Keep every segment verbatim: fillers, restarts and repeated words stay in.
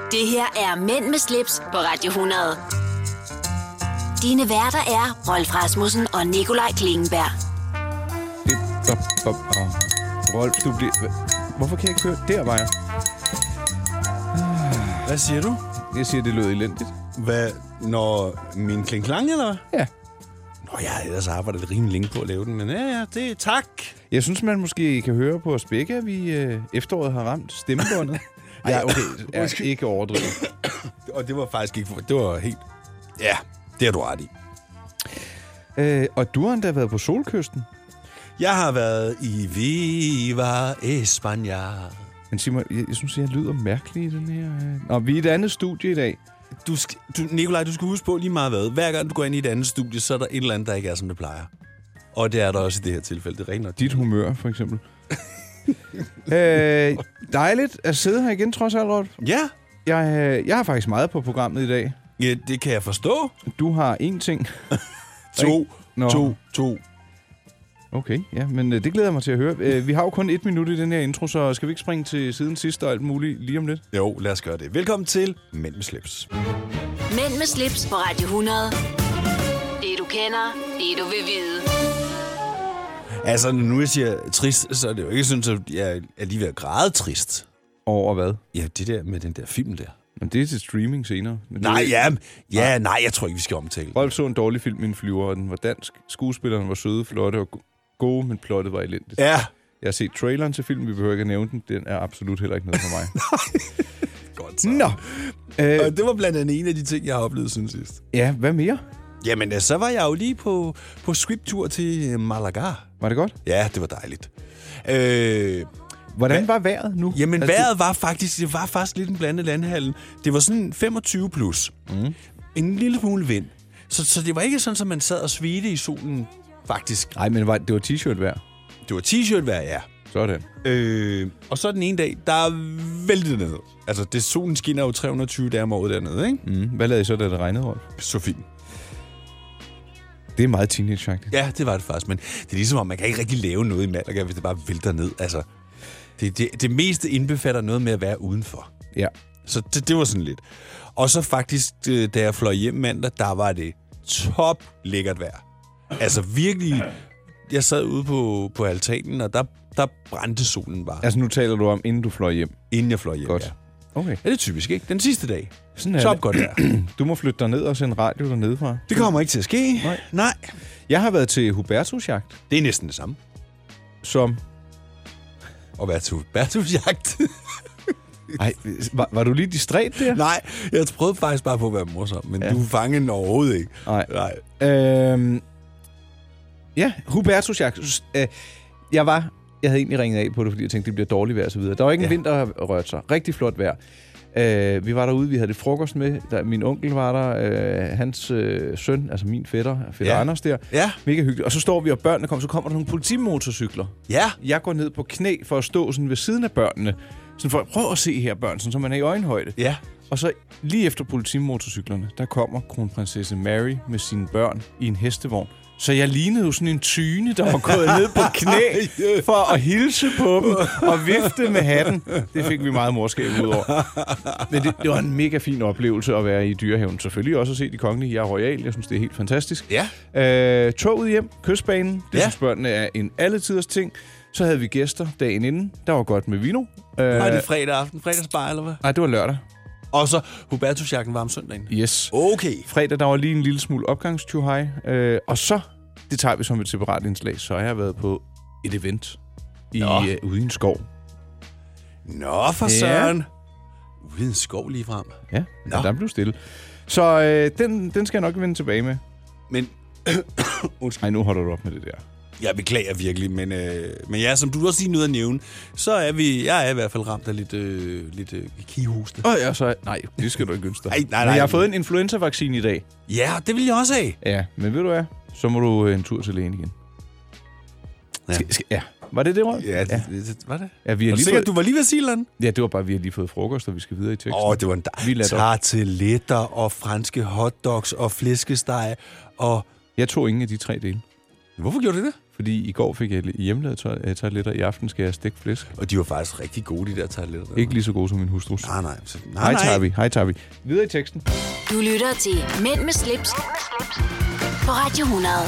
Det her er Mænd med slips på Radio hundrede. Dine værter er Rolf Rasmussen og Nikolaj Klingenberg. Det, op, op, op. Rolf, du bliver... Hvorfor kan jeg ikke høre? Der var jeg. Hvad siger du? Jeg siger, det lød elendigt. Hvad? Når min kling-klang, eller hvad? Ja. Nå, jeg har ellers arbejdet rimelig længe på at lave den, men ja, ja, det er tak. Jeg synes, man måske kan høre på os begge, at vi øh, efteråret har ramt stemmebåndet. Ja, okay. Jeg er ikke overdrevet. Og det var faktisk ikke... Det var helt... Ja, det har du ret i. Øh, og du har endda været på Solkysten. Jeg har været i Viva España. Men sig mig, jeg, jeg synes, jeg lyder mærkelig i den her... Øh... Nå, vi er i et andet studie i dag. Du, du, Nikolaj, du skal huske på lige meget hvad. Hver gang du går ind i et andet studie, så er der et eller andet, der ikke er, som det plejer. Og det er der også i det her tilfælde. Det regner. Dit humør, for eksempel. øh, dejligt at sidde her igen, trods alt, Rolf. Ja. Jeg, jeg har faktisk meget på programmet i dag. Ja, det kan jeg forstå. Du har én ting. to, to, to. Okay, ja, men øh, det glæder jeg mig til at høre. Øh, vi har jo kun et minut i den her intro, så skal vi ikke springe til siden sidst og alt muligt lige om lidt? Jo, lad os gøre det. Velkommen til Mænd med slips. Mænd med slips på Radio hundrede. Det du kender, det du vil vide. Altså, nu jeg siger trist, så er det jo ikke sådan, at jeg er lige ved at græde trist. Over hvad? Ja, det der med den der film der. Men det er til streaming senere. Men nej, det... ja, ja, nej, jeg tror ikke, vi skal omtale. Rolf så en dårlig film i en flyver, og den var dansk. Skuespillerne var søde, flotte og gode, men plottet var elendigt. Ja. Jeg har set traileren til filmen, vi behøver ikke at nævne den. Den er absolut heller ikke noget for mig. Nej. Godt så. Nå. Øh, og det var blandt andet en af de ting, jeg har oplevet siden sidst. Ja, hvad mere? Jamen, så var jeg jo lige på, på scripttur til Malaga. Var det godt? Ja, det var dejligt. Øh... Hvordan var vejret nu? Jamen, altså, vejret var faktisk, det var faktisk lidt en blandet landhallen. Det var sådan femogtyve plus. Mm. En lille smule vind. Så, så det var ikke sådan, at man sad og svedte i solen, faktisk. Nej, men det var t-shirt vejr. Det var t-shirt vejr, ja. Sådan. Øh, og så den ene dag, der er væltet ned. Altså, det, solen skinner jo tre hundrede og tyve dage om året dernede, ikke? Mm. Hvad lavede I så, da det regnede, Rolf? Så fint. Det er meget teenage-agtigt. Ja, det var det faktisk, men det er ligesom, om man kan ikke rigtig lave noget i Malaga, hvis det bare vælter ned. Altså, det, det, det meste indbefatter noget med at være udenfor. Ja. Så det, det var sådan lidt. Og så faktisk, da jeg fløj hjem mandag, der var det top lækkert vejr. Altså virkelig, jeg sad ude på, på altanen, og der, der brændte solen bare. Altså nu taler du om, inden du fløj hjem? Inden jeg fløj hjem, godt. Ja. Okay. Ja, det er typisk, ikke? Den sidste dag. Sådan top godt vejr. Du må flytte dig ned og sende radio dernede fra. Det kommer ikke til at ske. Nej. Nej. Jeg har været til Hubertusjagt. Det er næsten det samme. Som? At være til Hubertusjagt. Ej, var, var du lige distræt der? Nej, jeg prøvede faktisk bare på at være morsom, men ja. Du fangede den overhovedet ikke. Nej. Nej. Øhm, ja, Hubertusjagt. Øh, jeg var... Jeg havde egentlig ringet af på det, fordi jeg tænkte, det bliver dårligt vejr og så videre. Der var ikke en ja. vind, der rørte sig. Rigtig flot vejr. Øh, vi var derude, vi havde det frokost med. Der, min onkel var der, øh, hans øh, søn, altså min fætter, fætter ja. Anders der. Ja. Mega hyggeligt. Og så står vi, og børnene kommer, så kommer der nogle politimotorcykler. Ja. Jeg går ned på knæ for at stå sådan ved siden af børnene. Sådan for at prøve at se her børn, sådan, så man er i øjenhøjde. Ja. Og så lige efter politimotorcyklerne, der kommer kronprinsesse Mary med sine børn i en hestevogn. Så jeg lignede jo sådan en tyne, der var gået ned på knæ for at hilse på dem og vifte med hatten. Det fik vi meget morskab ud over. Men det, det var en mega fin oplevelse at være i Dyrehaven. Selvfølgelig også at se de kongelige. Jeg er royal. Jeg synes, det er helt fantastisk. Ja. Øh, toget hjem, kystbanen. Det ja. Synes børnene er en alletiders ting. Så havde vi gæster dagen inden. Der var godt med vino. Øh, var det fredag aften? Fredagsbar, eller hvad? Nej, det var lørdag. Og så Hubertusjagten var om søndagen? Yes. Okay. Fredag, der var lige en lille smule opgangstjuhaj. Øh, og så, det tager vi som et separat indslag, så har jeg været på et event i, øh, ude i en skov. Nå, for søren. Ja. Ude i en skov lige frem. Ja, ja der blev stille. Så øh, den, den skal jeg nok vende tilbage med. Men... Nej, nu holder du op med det der. Jeg beklager virkelig, men, øh, men ja, som du også lige nåede at nævne, så er vi, jeg er i hvert fald ramt af lidt, øh, lidt øh, kihoste. Åh, oh, ja, så, nej, det skal du ikke ønske dig. Nej, nej, nej. Men jeg har fået en influenza-vaccine i dag. Ja, det vil jeg også have. Ja, men ved du hvad? Så må du en tur til lægen igen. Ja. Skal, skal, ja. Var det det, Rolf? Ja, det, ja. det, var det? Ja, vi har var lige sikkert, fået... du var lige ved at sige noget? Ja, det var bare, vi har lige fået frokost, og vi skal videre i teksten. Åh, oh, det var en dejlig. Tarteletter og franske hotdogs og flæskesteg og... Jeg tog ingen af de tre dele. Hvorfor gjorde du det? Fordi i går fik jeg hjemmelavet tarteletter, i aften skal jeg stikke flæsk. Og de var faktisk rigtig gode, de der tarteletter. Ikke lige så gode som min hustrus. Nej, nej. Så, nej, Hej, nej. Tavi. Hej, Tavi. Videre i teksten. Du lytter til Mænd med slips, på Radio hundrede.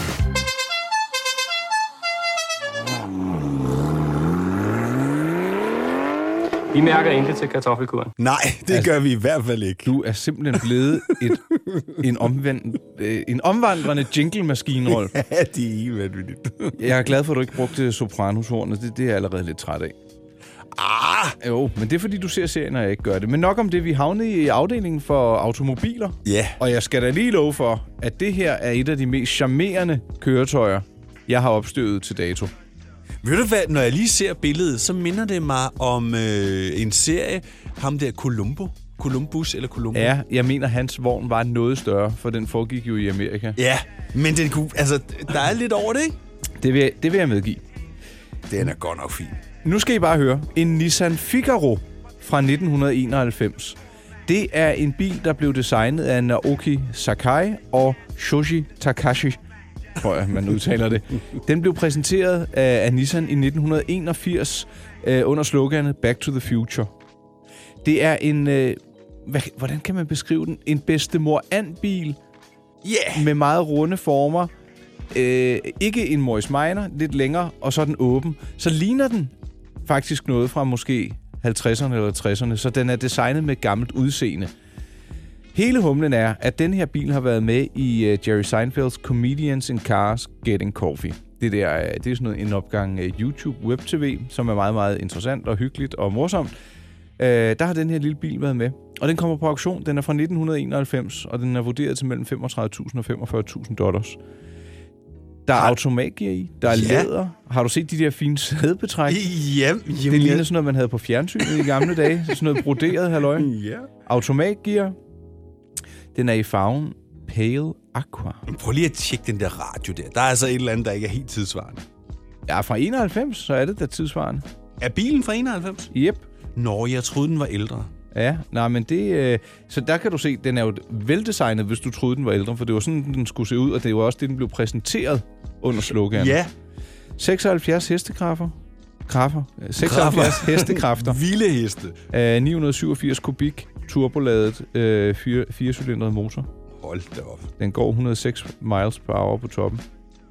Vi mærker intet til kartoffelkuren. Nej, det altså, gør vi i hvert fald ikke. Du er simpelthen blevet et, en, omvendt, øh, en omvandrende jingle-maskine, Rolf. Ja, det er helt vanvittigt. Jeg er glad for, at du ikke brugte sopranushornet. Det, det er jeg allerede lidt træt af. Ah! Jo, men det er fordi, du ser serien, når jeg ikke gør det. Men nok om det, vi havnede i afdelingen for automobiler. Ja. Yeah. Og jeg skal da lige love for, at det her er et af de mest charmerende køretøjer, jeg har opstøvet til dato. Ved du hvad, når jeg lige ser billedet, så minder det mig om øh, en serie, ham der Columbo. Columbus eller Columbo. Ja, jeg mener, hans vogn var noget større, for den foregik jo i Amerika. Ja, men den kunne, altså, der er lidt over det, ikke? Det vil, jeg, det vil jeg medgive. Den er godt nok fin. Nu skal I bare høre. En Nissan Figaro fra nitten enoghalvfems. Det er en bil, der blev designet af Naoki Sakai og Shoji Takashi, tror jeg, man udtaler det. Den blev præsenteret af, af Nissan i nitten enogfirs øh, under sloganet Back to the Future. Det er en... Øh, hvad, hvordan kan man beskrive den? En bedstemor-and-bil Yeah. med meget runde former. Øh, ikke en Morris Minor, lidt længere, og så er den åben. Så ligner den faktisk noget fra måske halvtredserne eller tresserne, så den er designet med gammelt udseende. Hele humlen er, at den her bil har været med i uh, Jerry Seinfelds Comedians in Cars Getting Coffee. Det, der, det er sådan noget, en opgang uh, YouTube Web T V, som er meget, meget interessant og hyggeligt og morsomt. Uh, der har den her lille bil været med. Og den kommer på auktion. Den er fra nitten enoghalvfems, og den er vurderet til mellem femogtredive tusind og femogfyrre tusind dollars. Der er automatgear i. Der er Ja. læder. Har du set de der fine sædebetræk? Ja, Det ligner sådan noget, man havde på fjernsynet i gamle dage. Sådan noget broderet, halløj. Ja. Automatgear. Den er i farven Pale Aqua. Prøv lige at tjekke den der radio der. Der er altså et eller andet, der ikke er helt tidsvarende. Ja, fra enoghalvfems, så er det da tidsvarende. Er bilen fra enoghalvfems? Yep. Nå, jeg troede, den var ældre. Ja, nej, men det... Øh, så der kan du se, den er jo veldesignet, hvis du troede, den var ældre, for det var sådan, den skulle se ud, og det var også det, den blev præsenteret under sloganen. Ja. seksoghalvfjerds hestekræfter. Kræfter. seksoghalvfjerds hestekræfter. Vilde heste. Uh, ni hundrede syvogfirs kubik, turboladet, uh, fire, firecylindret motor. Hold da op. Den går et hundrede og seks miles per hour på toppen.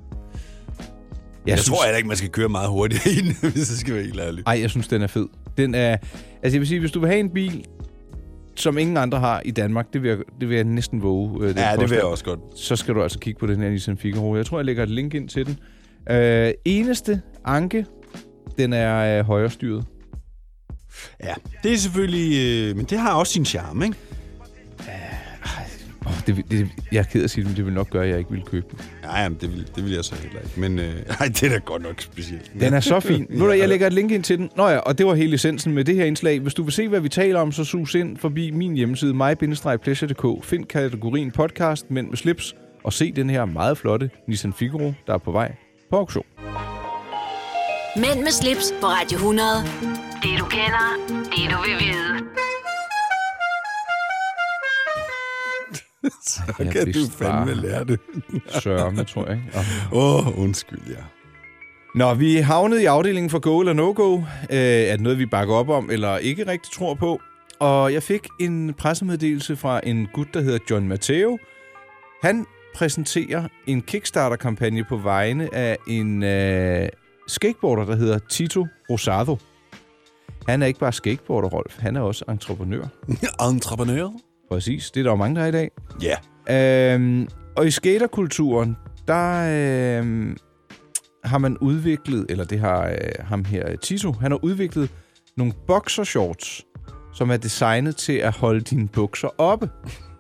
Jeg, jeg synes, tror heller ikke, man skal køre meget hurtigt i den, hvis det skal være helt ærligt. Ej, jeg synes, den er fed. Den er... Altså, jeg vil sige, hvis du vil have en bil, som ingen andre har i Danmark, det vil jeg, det vil jeg næsten våge. Øh, Ja, det vil jeg også godt. Så skal du altså kigge på den her Nissan Figaro. Jeg tror, jeg lægger et link ind til den. Øh, eneste anke, den er øh, højrestyret. Ja, det er selvfølgelig... Øh, men det har også sin charme, ikke? Oh, det, det, jeg er ked af at sige det, men det vil nok gøre, at jeg ikke vil købe den. Ja, jamen, det vil, det vil jeg så heller ikke. Men øh, ej, det er da godt nok specielt. Den er så fin. Nu jeg lægger et link ind til den. Nå ja, og det var hele essensen med det her indslag. Hvis du vil se, hvad vi taler om, så sus ind forbi min hjemmeside, my bindestreg pleasure punktum d k. Find kategorien podcast, Mænd med slips, og se den her meget flotte Nissan Figaro, der er på vej på auktion. Mænd med slips på Radio hundrede. Det du kender, det du vil vide. Så kan du fandme lære det. Sørme, tror jeg. Åh, oh, undskyld, ja. Nå, vi er havnet i afdelingen for go eller no-go. Øh, er det noget, vi bakker op om, eller ikke rigtig tror på? Og jeg fik en pressemeddelelse fra en gut, der hedder John Matteo. Han præsenterer en Kickstarter-kampagne på vegne af en øh, skateboarder, der hedder Tito Rosado. Han er ikke bare skateboarder, Rolf. Han er også entreprenør. Entreprenør? Præcis. Det er der jo mange, der er i dag. Ja. Yeah. Øhm, og i skaterkulturen, der øhm, har man udviklet, eller det har øh, ham her, Tito, han har udviklet nogle boxershorts, som er designet til at holde dine bukser oppe.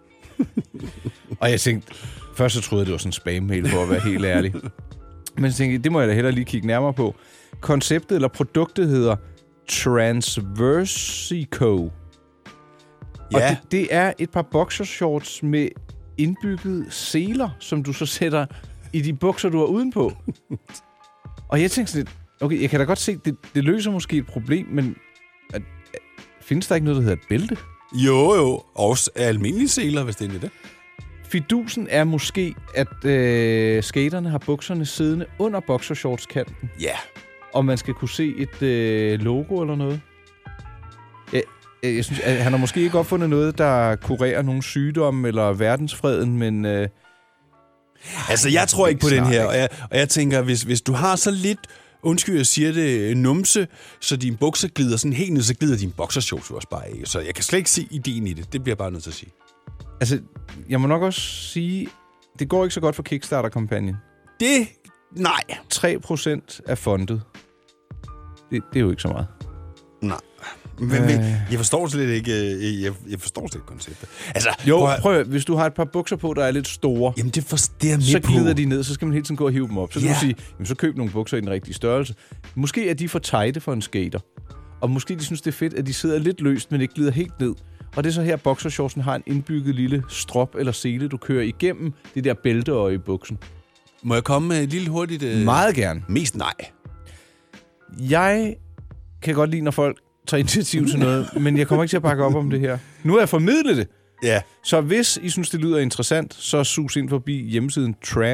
Og jeg tænkte, først så troede jeg, det var sådan en spam-mail, for at være helt ærlig. Men så tænkte jeg, det må jeg da hellere lige kigge nærmere på. Konceptet eller produktet hedder Transversico. Ja. Og det, det er et par boxershorts med indbygget seler, som du så sætter i de bukser, du har udenpå. Og jeg tænkte sådan lidt, okay, jeg kan da godt se, det, det løser måske et problem, men at, findes der ikke noget, der hedder et bælte? Jo, jo. Også almindelige seler, hvis det er det. Fidusen er måske, at øh, skaterne har bukserne siddende under boxershortskanten. Ja. Og man skal kunne se et øh, logo eller noget. Jeg, jeg synes, at han har måske ikke opfundet noget, der kurerer nogle sygdomme eller verdensfreden, men... Øh, altså, jeg tror ikke på den her, og jeg, og jeg tænker, hvis, hvis du har så lidt... Undskyld, jeg siger det, numse, så dine bukser glider sådan helt ned, så glider dine boxershorts også bare af. Så jeg kan slet ikke se ideen i det. Det bliver jeg bare nødt til at sige. Altså, jeg må nok også sige, det går ikke så godt for Kickstarter-kampagnen. Det? Nej. tre procent af fondet. Det, det er jo ikke så meget. Nej. Men, øh. jeg forstår slet ikke, jeg, jeg forstår slet ikke konceptet. Altså, jo, prøv, prøv at, hvis du har et par bukser på, der er lidt store, jamen det, for, det er så glider på. de ned, så skal man hele tiden gå og hive dem op. Så kan ja. du sige, jamen, så køb nogle bukser i den rigtige størrelse. Måske er de for tighte for en skater. Og måske de synes, det er fedt, at de sidder lidt løst, men ikke glider helt ned. Og det er så her, boxershortsen har en indbygget lille strop eller sele, du kører igennem det der bælteøje i buksen. Må jeg komme med et lille hurtigt... Øh... Meget gerne. Mest nej. Jeg kan godt lide, når folk tager initiativ til noget, men jeg kommer ikke til at bakke op om det her. Nu har jeg formidlet det. Ja. Så hvis I synes, det lyder interessant, så sus ind forbi hjemmesiden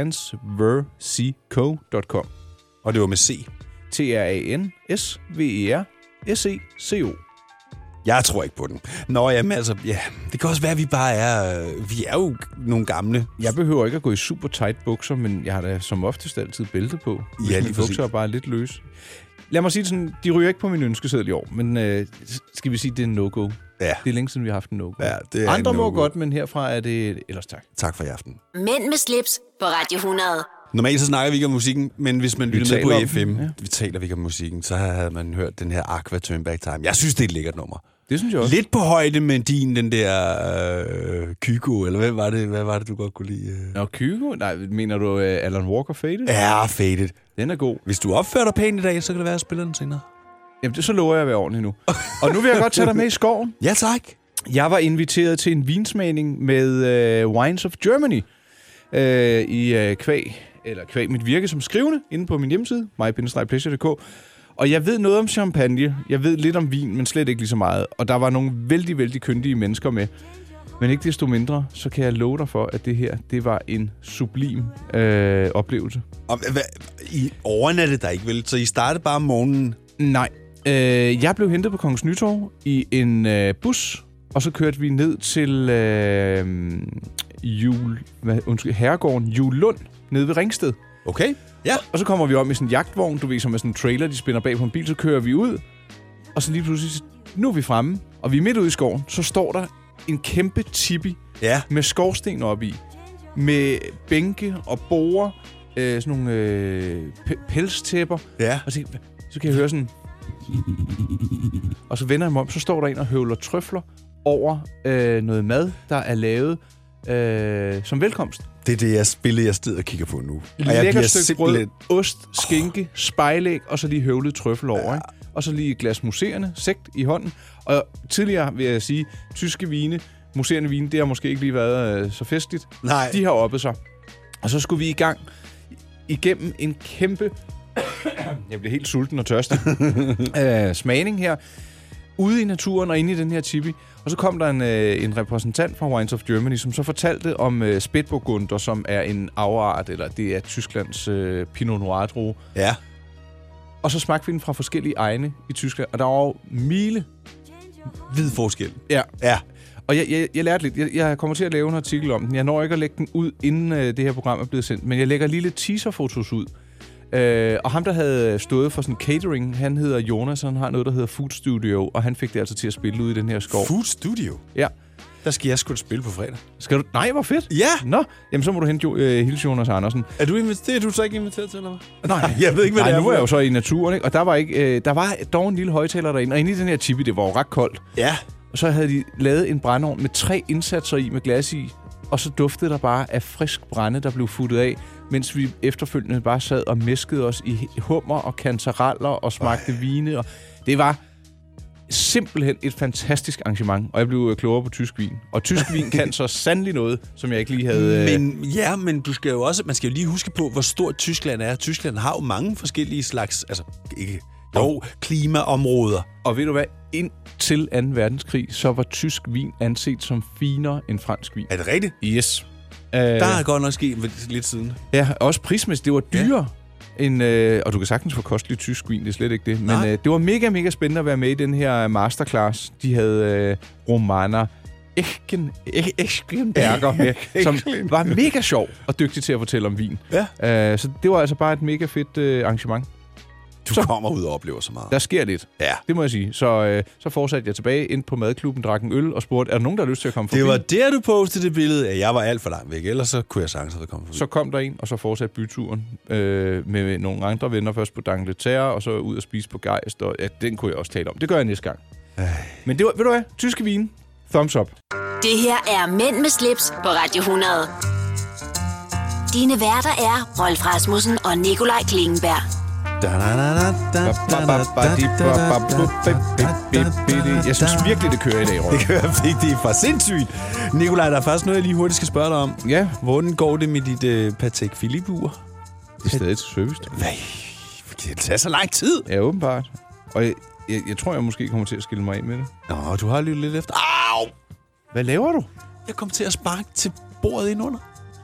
transversico punktum com. Og det var med C. T R A N S V E R S E C O. Jeg tror ikke på den. Nå, jamen altså, ja, det kan også være, at vi bare er... Vi er jo nogle gamle. Jeg behøver ikke at gå i super tight bukser, men jeg har da som oftest altid bælte på. Ja, lige mine bukser er bare lidt løse. Lad mig sige det sådan, de ryger ikke på min ønskeseddel i år, men øh, skal vi sige, det er en no-go. Ja. Det er længe siden, vi har haft en no-go. Ja, det er andre en må no-go. godt, men herfra er det ellers tak. Tak for i aften. Mænd med slips på Radio hundrede. Normalt så snakker vi ikke om musikken, men hvis man lytter med på taler F M, om den, ja. vi taler vi ikke om musikken, så havde man hørt den her Aqua Turn Back Time. Jeg synes, det er et lækkert nummer. Det synes jeg også. Lidt på højde med din, den der øh, Kygo, eller hvad var det, hvad var det, du godt kunne lide? Øh? Nå, Kygo? Nej, mener du uh, Alan Walker Faded? Ja, Faded. Den er god. Hvis du opfører dig pænt i dag, så kan det være, at jeg spiller den senere. Jamen, det, så lover jeg at være ordentlig nu. Og nu vil jeg godt tage dig med i skoven. Ja, tak. Jeg var inviteret til en vinsmagning med uh, Wines of Germany uh, i uh, kvæg, eller kvæg mit virke som skrivende, inde på min hjemmeside, my bindestreg pleasure punktum d k. Og jeg ved noget om champagne, jeg ved lidt om vin, men slet ikke lige så meget. Og der var nogle vældig, vældig kyndige mennesker med. Men ikke desto mindre, så kan jeg love dig for, at det her, det var en sublim øh, oplevelse. Og, hvad, I overnattede der ikke vel? Så I startede bare om morgenen? Nej. Øh, jeg blev hentet på Kongens Nytorv i en øh, bus, og så kørte vi ned til øh, jul, hvad, undskyld, herregården Julelund, nede ved Ringsted. Okay. Ja. Og så kommer vi om i sådan en jagtvogn, du ved, som er sådan en trailer, de spænder bag på en bil, så kører vi ud, og så lige pludselig, nu er vi fremme, og vi er midt ude i skoven, så står der en kæmpe tipi Ja. med skorsten op i, med bænke og borer, øh, sådan nogle øh, p- pelstæpper, Ja. og så, så kan jeg høre sådan, og så vender jeg mig om, så står der en og høvler trøfler over øh, noget mad, der er lavet øh, som velkomst. Det er det jeg spiller, jeg sidder og kigger på nu. Og jeg Lækker bliver stykke simpelthen... brød, ost, skinke, spejlæg, og så lige høvlet trøffel over, ikke? Og så lige et glas muserende, sekt i hånden. Og tidligere vil jeg sige, tyske vine, muserende vine, det har måske ikke lige været øh, så festligt. Nej. De har oppet sig. Og så skulle vi i gang igennem en kæmpe... jeg bliver helt sulten og tørstig. øh, smagning her. Ude i naturen og inde i den her tipi. Og så kom der en, øh, en repræsentant fra Wines of Germany, som så fortalte om øh, Spätburgunder, som er en afart, eller det er Tysklands øh, Pinot Noir drue. Ja. Og så smagte vi den fra forskellige egne i Tyskland, og der var jo mile. Hvid forskel. Ja. Ja. Og jeg, jeg, jeg lærte lidt. Jeg, jeg kommer til at lave en artikel om den. Jeg når ikke at lægge den ud, inden øh, det her program er blevet sendt, men jeg lægger lige lidt teaserfotos ud. Øh, og ham, der havde stået for sådan catering, han hedder Jonas, og han har noget, der hedder Food Studio, og han fik det altså til at spille ud i den her skov. Food Studio? Ja. Der skal jeg sgu spille på fredag. Skal du? Nej, hvor fedt. Ja. Nå, jamen så må du hente jo, øh, hilse Jonas Andersen. Er du inviteret? Er du så ikke inviteret til, eller hvad? Nej, jeg ved ikke, hvad Nej, det er. nu er jeg jo så i naturen, ikke? Og der var, ikke, øh, der var dog en lille højtaler derinde, og inde i den her tipi, det var jo ret koldt. Ja. Og så havde de lavet en brændeovn med tre indsatser i med glas i, og så duftede der bare af frisk brænde, der blev futtet af, mens vi efterfølgende bare sad og mæskede os i hummer og kantareller og smagte Øj. vine. Og det var simpelthen et fantastisk arrangement, og jeg blev klogere på tysk vin. Og tysk vin kan så sandelig noget, som jeg ikke lige havde... Men, ja, men du skal jo også, man skal jo lige huske på, hvor stort Tyskland er. Tyskland har jo mange forskellige slags, altså ikke, jo, klimaområder. Og ved du hvad, indtil anden verdenskrig, så var tysk vin anset som finere end fransk vin. Er det rigtigt? Yes. Der er godt nok sket lidt siden. Ja, også prismæssigt. Det var dyrere. Ja. En, øh, og du kan sagtens få kostelig tysk vin, det er slet ikke det. Men øh, det var mega, mega spændende at være med i den her masterclass. De havde øh, Romana Eschen, Eschenberger med, som var mega sjov og dygtig til at fortælle om vin. Ja. Øh, så det var altså bare et mega fedt øh, arrangement. Du så kommer ud og oplever så meget. Der sker lidt. Ja. Det må jeg sige. Så, øh, så fortsatte jeg tilbage ind på madklubben, drak en øl og spurgte, er der nogen, der har lyst til at komme forbi? Det var der, du postede det billede, at jeg var alt for langt væk. Ellers så kunne jeg sagtens have kommet forbi. Så kom der en, og så fortsatte byturen øh, med nogle andre venner. Først på D'Angleterre, og så ud og spise på Geist. Og, ja, den kunne jeg også tale om. Det gør jeg næste gang. Ej. Men det var, ved du hvad? Tyske vin. Thumbs up. Det her er Mænd med slips på Radio hundrede. Dine værter er Rolf Rasmussen og Nikolaj Klingenberg. Jeg synes virkelig, det kører i dag, Rolf. Det kører vigtigt for sindssygt. Nikolaj, der er faktisk noget, jeg lige hurtigt skal spørge dig om. Ja. Hvordan går det med dit uh, Patek Philippe-ur? Det er stadig til service. Hvad? Det tager så lang tid. Ja, åbenbart. Og jeg, jeg, jeg tror, jeg måske kommer til at skille mig af med det. Nå, du har lyttet lidt efter. Au! Hvad laver du? Jeg kom til at sparke til bordet indunder.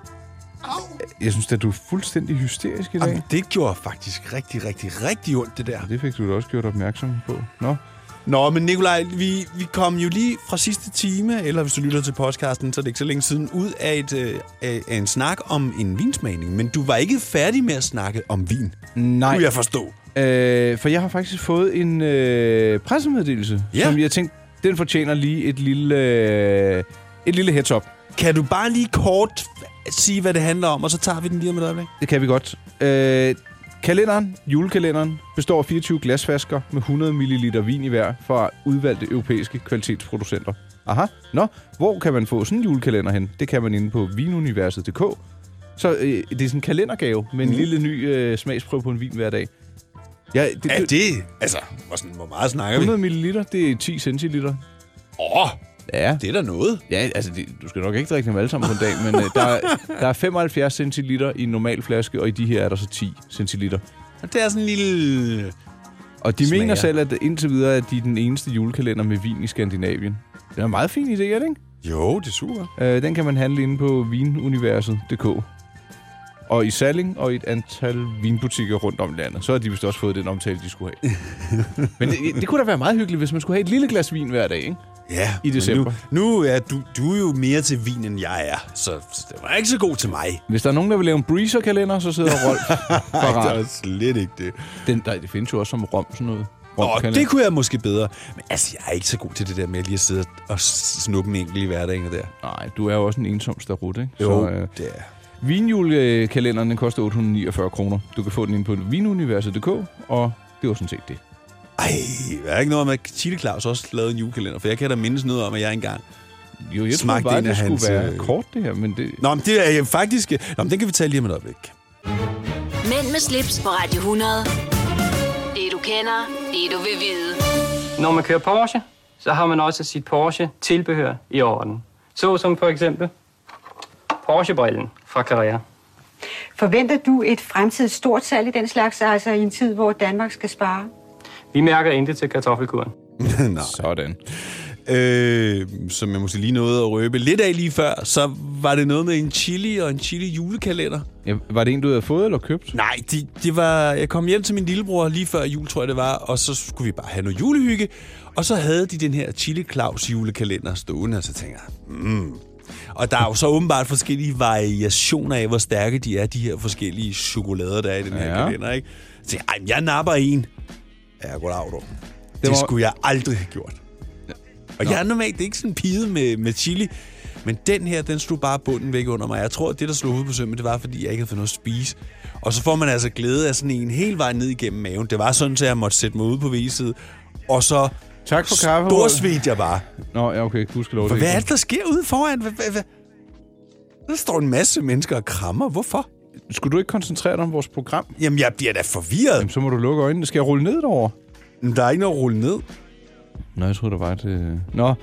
Au. Jeg synes at du er fuldstændig hysterisk i dag. Jamen, det gjorde faktisk rigtig, rigtig, rigtig ondt, det der. Det fik du da også gjort opmærksom på. Nå. Nå, men Nikolaj, vi, vi kom jo lige fra sidste time, eller hvis du lytter til podcasten, så er det ikke så længe siden, ud af, et, øh, af en snak om en vinsmagning. Men du var ikke færdig med at snakke om vin. Nej. Kunne jeg forstå. Øh, for jeg har faktisk fået en øh, pressemeddelelse, ja. som jeg tænkte, den fortjener lige et lille, øh, et lille heads up. Kan du bare lige kort sige, hvad det handler om, og så tager vi den lige om et øjeblik? Det kan vi godt. Øh, kalenderen, julekalenderen, består af fireogtyve glasflasker med hundrede milliliter vin i hver fra udvalgte europæiske kvalitetsproducenter. Aha. Nå, hvor kan man få sådan en julekalender hen? Det kan man inde på vinuniverset punktum d k. Så øh, det er sådan en kalendergave med en mm. lille ny øh, smagsprøve på en vin hver dag. Ja, det, er det? Altså, hvor, sådan, hvor meget snakker vi? hundrede milliliter, det er ti centiliter. Åh! Oh. Ja. Det er da noget. Ja, altså, det, du skal nok ikke drikke dem alle sammen på en dag, men uh, der, er, der er femoghalvfjerds centiliter i en normal flaske, og i de her er der så ti centiliter. Og det er sådan en lille... Og de smager. mener selv, at indtil videre er de den eneste julekalender med vin i Skandinavien. Det er en meget fin idé, er det ikke? Jo, det er super. Uh, den kan man handle inde på vinuniverset punktum d k. Og i Salling og et antal vinbutikker rundt om landet. Så har de vist også fået den omtale, de skulle have. Men det, det kunne da være meget hyggeligt, hvis man skulle have et lille glas vin hver dag, ikke? Ja, i december. Nu, nu er du, du er jo mere til vin, end jeg er, så det var ikke så god til mig. Hvis der er nogen, der vil lave en breezer-kalender, så sidder Rolf parat. Det er slet ikke det. Den, der, det findes jo også som rom, sådan noget. Åh, det kunne jeg måske bedre. Men altså, jeg er ikke så god til det der med lige at sidde og snuppe en enkelt i hverdagen der. Nej, du er jo også en ensom starut, ikke? Jo, så, øh, det er. Vinjulekalenderen, den koster otte hundrede niogfyrre kroner. Du kan få den inde på vinuniverset punktum d k, og det var sådan set det. Ej, er ikke noget med, at Chile Claus også lavede en julekalender? For jeg kan da mindes noget om, at jeg engang jo, jeg tror bare, det skulle hans, være kort, det her, men det... Nå, men det er faktisk... Nå, men den kan vi tage lige om et øjeblik. Mænd med slips på Radio hundrede. Det du kender, det du vil vide. Når man kører Porsche, så har man også sit Porsche-tilbehør i orden. Så som for eksempel Porsche-brillen fra Carrera. Forventer du et fremtidigt stort salg i den slags, altså i en tid, hvor Danmark skal spare? Vi mærker intet til kartoffelkuren. Sådan. Øh, som jeg måske lige nåede at røbe lidt af lige før, så var det noget med en chili og en chili julekalender. Ja, var det en, du havde fået eller købt? Nej, det, det var... Jeg kom hjem til min lillebror lige før jul, tror jeg det var, og så skulle vi bare have noget julehygge. Og så havde de den her Chili Claus julekalender stående, og så tænker jeg, mm. Og der er jo så åbenbart forskellige variationer af, hvor stærke de er, de her forskellige chokolader, der er i den her ja. kalender, ikke? Så tænker jeg, jeg napper en. Ja, goddag, du. Det, det var... skulle jeg aldrig have gjort. Og Nå. jeg er normalt ikke sådan pide med, med chili, men den her, den slog bare bunden væk under mig. Jeg tror, at det, der slog hovedet på sømmen, det var, fordi jeg ikke havde fået noget at spise. Og så får man altså glæde af sådan en hele vej ned igennem maven. Det var sådan, at jeg måtte sætte mig ud på V-side, og så tak for kaffe. Storsvedte jeg bare. Nå, ja, okay. Du skal love det. Hvad er det, der sker ude foran? Hvad, hvad, hvad? Der står en masse mennesker og krammer. Hvorfor? Skulle du ikke koncentrere dig om vores program? Jamen, jeg bliver da forvirret. Jamen, så må du lukke øjnene. Skal jeg rulle ned derovre? Men der er ikke noget at rulle ned. Nå, jeg troede, der var et... Øh... Nå.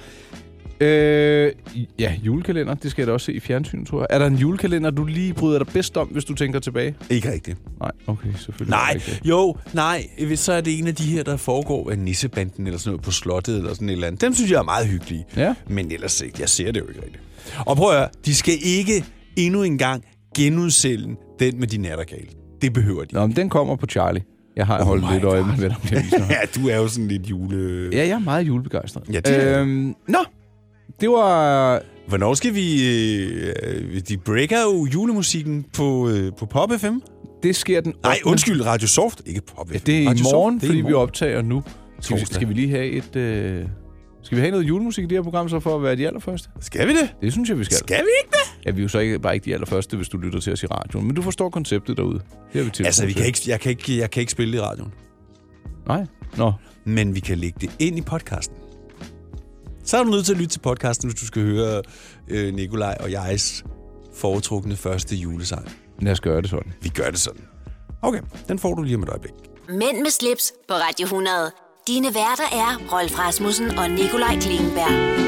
Øh, ja, julekalender. Det skal jeg da også se i fjernsyn, tror jeg. Er der en julekalender, du lige bryder dig bedst om, hvis du tænker tilbage? Ikke rigtigt. Nej, okay, selvfølgelig. Nej, ikke. jo, nej. Så er det en af de her, der foregår af Nissebanden eller sådan noget på slottet eller sådan et eller andet. Dem synes jeg er meget hyggelige. Ja. Men ellers ikke. Jeg ser det jo ikke rigtigt. Og prøv at høre, de skal ikke endnu en gang genudsende den med de nattergale. Det behøver de. Nå, men den kommer på Charlie. Jeg har oh holdt lidt øje med, hvad der bliver vist. Ja, du er jo sådan lidt jule... Ja, jeg er meget julebegejstret. Ja, det er øhm, Nå, det var... Hvornår skal vi... Øh, de breaker jo julemusikken på, øh, på Pop F M. Det sker den... Nej, undskyld, Radio Soft. Ikke Pop F M. Ja, det er i Radio morgen, Soft. fordi i morgen. vi optager nu. Skal vi, skal vi lige have et... Øh... Skal vi have noget julemusik i det her program, så for at være de allerførste? Skal vi det? Det synes jeg, vi skal. Skal vi ikke det? Ja, vi er jo så ikke, bare ikke de allerførste, hvis du lytter til os i radioen. Men du forstår konceptet derude. Det har vi til. Altså, vi kan ikke, jeg, kan ikke, jeg kan ikke spille det i radioen. Nej? Nå. Men vi kan lægge det ind i podcasten. Så er du nødt til at lytte til podcasten, hvis du skal høre øh, Nikolaj og jegs foretrukne første julesang. Lad os gøre det sådan. Vi gør det sådan. Okay, den får du lige om et øjeblik. Mænd med slips på Radio hundrede. Dine værter er Rolf Rasmussen og Nikolaj Klingenberg.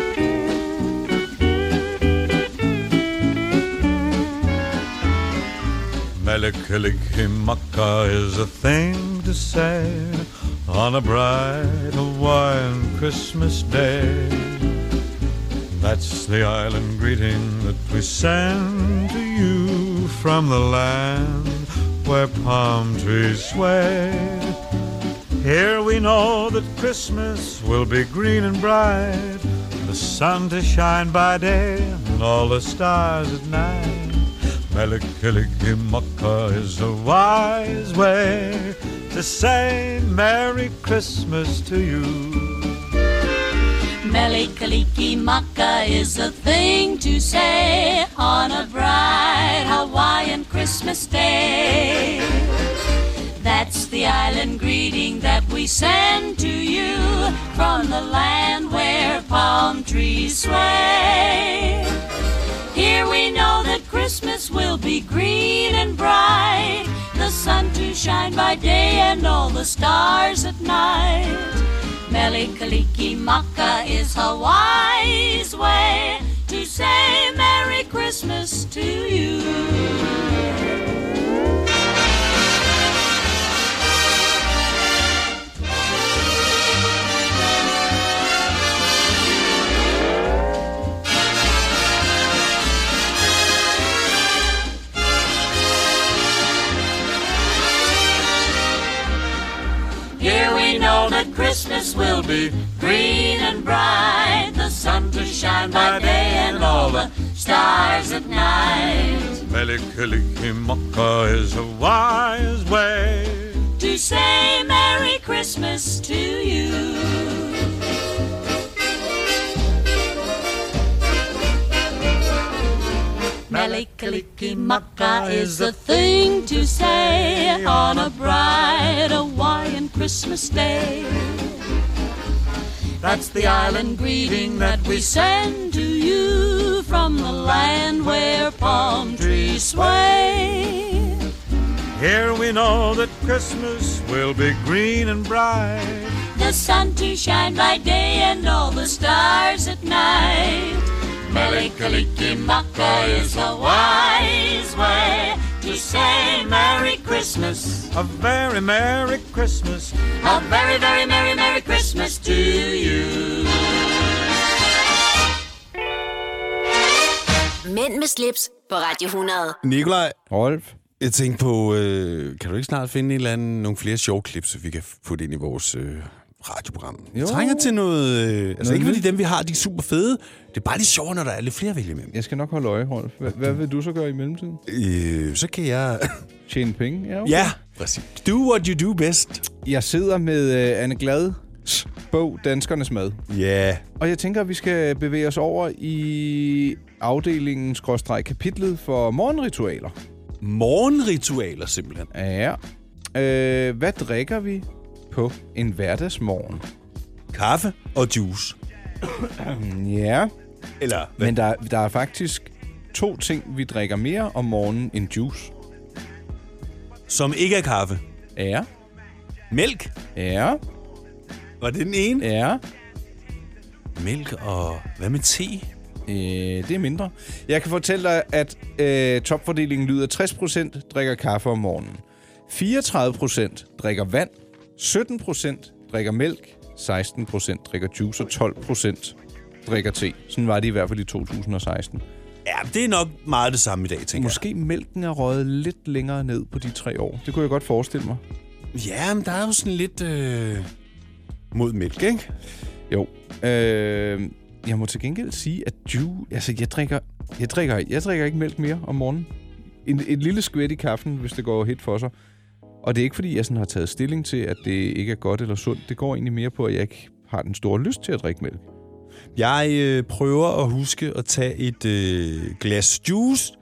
Melikilikimaka is a thing to say on a bright Hawaiian Christmas day. That's the island greeting that we send to you from the land where palm trees sway. Here we know that Christmas will be green and bright, the sun to shine by day and all the stars at night. Melikilikimaka is a wise way to say Merry Christmas to you. Melikilikimaka is a thing to say on a bright Hawaiian Christmas day. That's the island greeting that we send to you from the land where palm trees sway. Here we know that Christmas will be green and bright, the sun to shine by day and all the stars at night. Melikilikimaka is Hawaii's way to say Merry Christmas to you. Here we know that Christmas will be green and bright, the sun to shine by day and all the stars at night. Melikilikimaka is a wise way to say Merry Christmas to you. Melikilikimaka is a thing to say on a bright Hawaiian Christmas day. That's the island greeting that we send to you from the land where palm trees sway. Here we know that Christmas will be green and bright, the sun to shine by day and all the stars at night. Melikilikimaka is a wise way to say Merry Christmas. A very Merry Christmas. A very, very Merry, Merry Christmas to you. Mænd med slips på Radio hundrede. Nikolaj, Rolf? jeg tænkte på, øh, kan du ikke snart finde en eller anden, nogle flere sjove klips, så vi kan putte ind i vores øh, radioprogram? Jeg trænger til noget... Øh, altså noget ikke fordi dem, vi har, de er super fede. Det er bare lidt sjovere, når der er lidt flere at vælge med. Jeg skal nok holde øje, Rolf. Hvad, hvad vil du så gøre i mellemtiden? Øh, så kan jeg... Tjene penge? Ja, okay. Ja, præcis. Do what you do best. Jeg sidder med uh, Anne Glads bog, Danskernes Mad. Ja. Yeah. Og jeg tænker, at vi skal bevæge os over i afdelingen skråstreg kapitlet for morgenritualer. Morgenritualer, simpelthen? Ja. Øh, hvad drikker vi på en hverdagsmorgen? Kaffe og juice. Ja. Eller hvad? Men der, der er faktisk to ting, vi drikker mere om morgenen end juice. Som ikke er kaffe? Ja. Mælk? Ja. Var det den ene? Ja. Mælk og... Hvad med te? Øh, det er mindre. Jeg kan fortælle dig, at øh, topfordelingen lyder tres procent drikker kaffe om morgenen. fireogtredive procent drikker vand. sytten procent drikker mælk. seksten procent drikker juice, og tolv procent drikker te. Sådan var det i hvert fald i to tusind og seksten. Ja, det er nok meget det samme i dag, tænker Måske mælken er røget lidt længere ned på de tre år. Det kunne jeg godt forestille mig. jeg. Ja, men der er jo sådan lidt øh, mod mælk, ikke? Jo. Øh, jeg må til gengæld sige, at ju, altså, jeg drikker, jeg drikker, jeg drikker ikke mælk mere om morgenen. En, et lille skvæt i kaffen, hvis det går hit for sig. Og det er ikke, fordi jeg sådan har taget stilling til, at det ikke er godt eller sundt. Det går egentlig mere på, at jeg ikke har den store lyst til at drikke mælk. Jeg øh, prøver at huske at tage et øh, glas juice,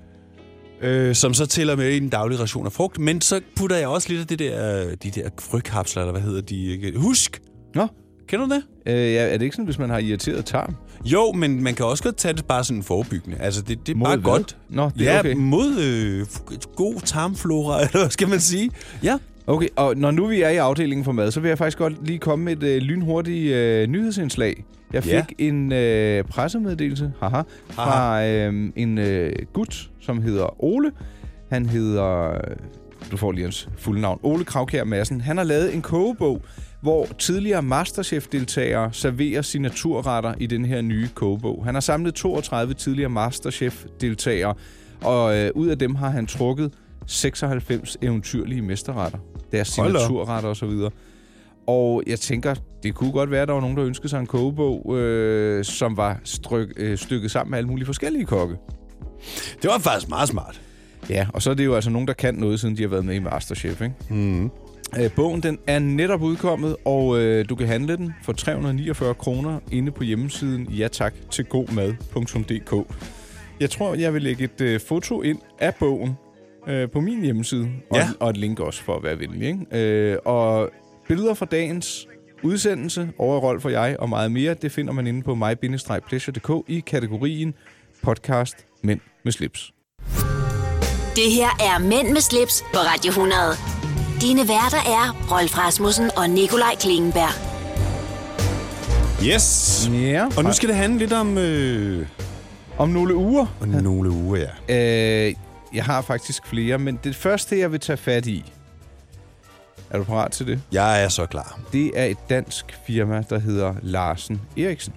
øh, som så tæller med i den daglige ration af frugt. Men så putter jeg også lidt af det der, de der frøkapsler, eller hvad hedder de? Ikke? Husk! Nå. Kender du det? Øh, ja, er det ikke sådan, hvis man har irriteret tarm? Jo, men man kan også godt tage det bare sådan forebyggende. Altså, det, det er Mod bare hvad? godt. Nå, det er ja, okay. mod øh, god tarmflora, eller hvad skal man sige? Ja. Okay, og når nu vi er i afdelingen for mad, så vil jeg faktisk godt lige komme med et øh, lynhurtigt øh, nyhedsindslag. Jeg fik Ja. en øh, pressemeddelelse haha, fra øh, en øh, gut, som hedder Ole. Han hedder, øh, du får lige hans fulde navn, Ole Kravkjær Madsen. Han har lavet en kogebog, hvor tidligere Masterchef-deltagere serverer signaturretter i den her nye kogebog. Han har samlet toogtredive tidligere Masterchef-deltagere, og øh, ud af dem har han trukket seksoghalvfems eventyrlige mesterretter. Deres Hold da. signaturretter og så videre. Og jeg tænker, det kunne godt være, at der var nogen, der ønskede sig en kogebog, øh, som var stryk, øh, stykket sammen med alle mulige forskellige kokke. Det var faktisk meget smart. Ja, og så er det jo altså nogen, der kan noget, siden de har været med i Masterchef, ikke? Mm. Øh, bogen, den er netop udkommet, og øh, du kan handle den for tre hundrede og niogfyrre kroner inde på hjemmesiden ja tak til godmad punktum d k. Jeg tror, jeg vil lægge et øh, foto ind af bogen øh, på min hjemmeside, og, Ja. og et link også for at være venlig, ikke? Øh, og billeder fra dagens udsendelse, Overrold for jeg og meget mere, det finder man inde på my bindestreg pleasure punktum d k i kategorien podcast Mænd med slips. Det her er Mænd med slips på Radio hundrede. Dine værter er Rolf Rasmussen og Nikolaj Klingenberg. Yes. Ja. Og nu skal det handle lidt om... Øh, Om nogle uger. om nogle uger, ja. Øh, jeg har faktisk flere, men det første, jeg vil tage fat i, er du parat til det? Jeg er så klar. Det er et dansk firma, der hedder Larsen Eriksen.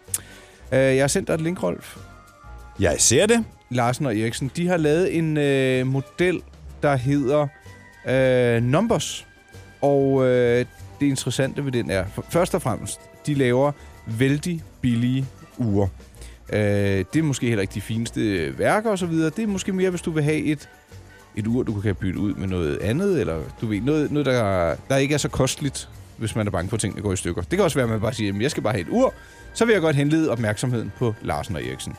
Øh, jeg har sendt dig et link, Rolf. Jeg ser det. Larsen og Eriksen, de har lavet en øh, model, der hedder øh, Numbers. Og øh, det interessante ved den er, for, først og fremmest, de laver vældig billige ure. Øh, det er måske heller ikke de fineste værker osv. Det er måske mere, hvis du vil have et, et ur, du kan bytte ud med noget andet, eller du ved, noget, noget der, der ikke er så kosteligt, hvis man er bange for, at tingene går i stykker. Det kan også være, at man bare siger, at jeg skal bare have et ur. Så vil jeg godt henlede opmærksomheden på Larsen og Eriksen.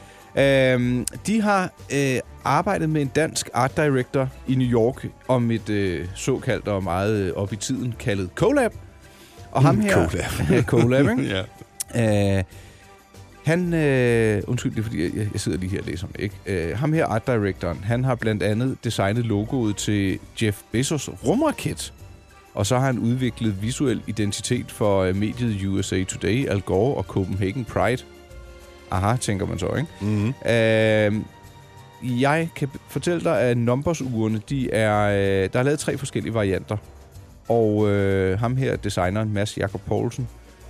Øhm, de har øh, arbejdet med en dansk art director i New York om et øh, såkaldt og meget øh, op i tiden kaldet collab. Og ham her... Collab. collab, ikke? Ja. Øh, han... Øh, undskyld, det er fordi, jeg, jeg sidder lige her og læser om det, ikke? Øh, ham her, art directoren, han har blandt andet designet logoet til Jeff Bezos rumraket. Og så har han udviklet visuel identitet for øh, mediet U S A Today, Al Gore og Copenhagen Pride. Aha, tænker man så, ikke? Mm-hmm. Øh, jeg kan fortælle dig, at Numbers-urene, de er, øh, der er lavet tre forskellige varianter. Og øh, ham her, designeren Mads Jakob Poulsen,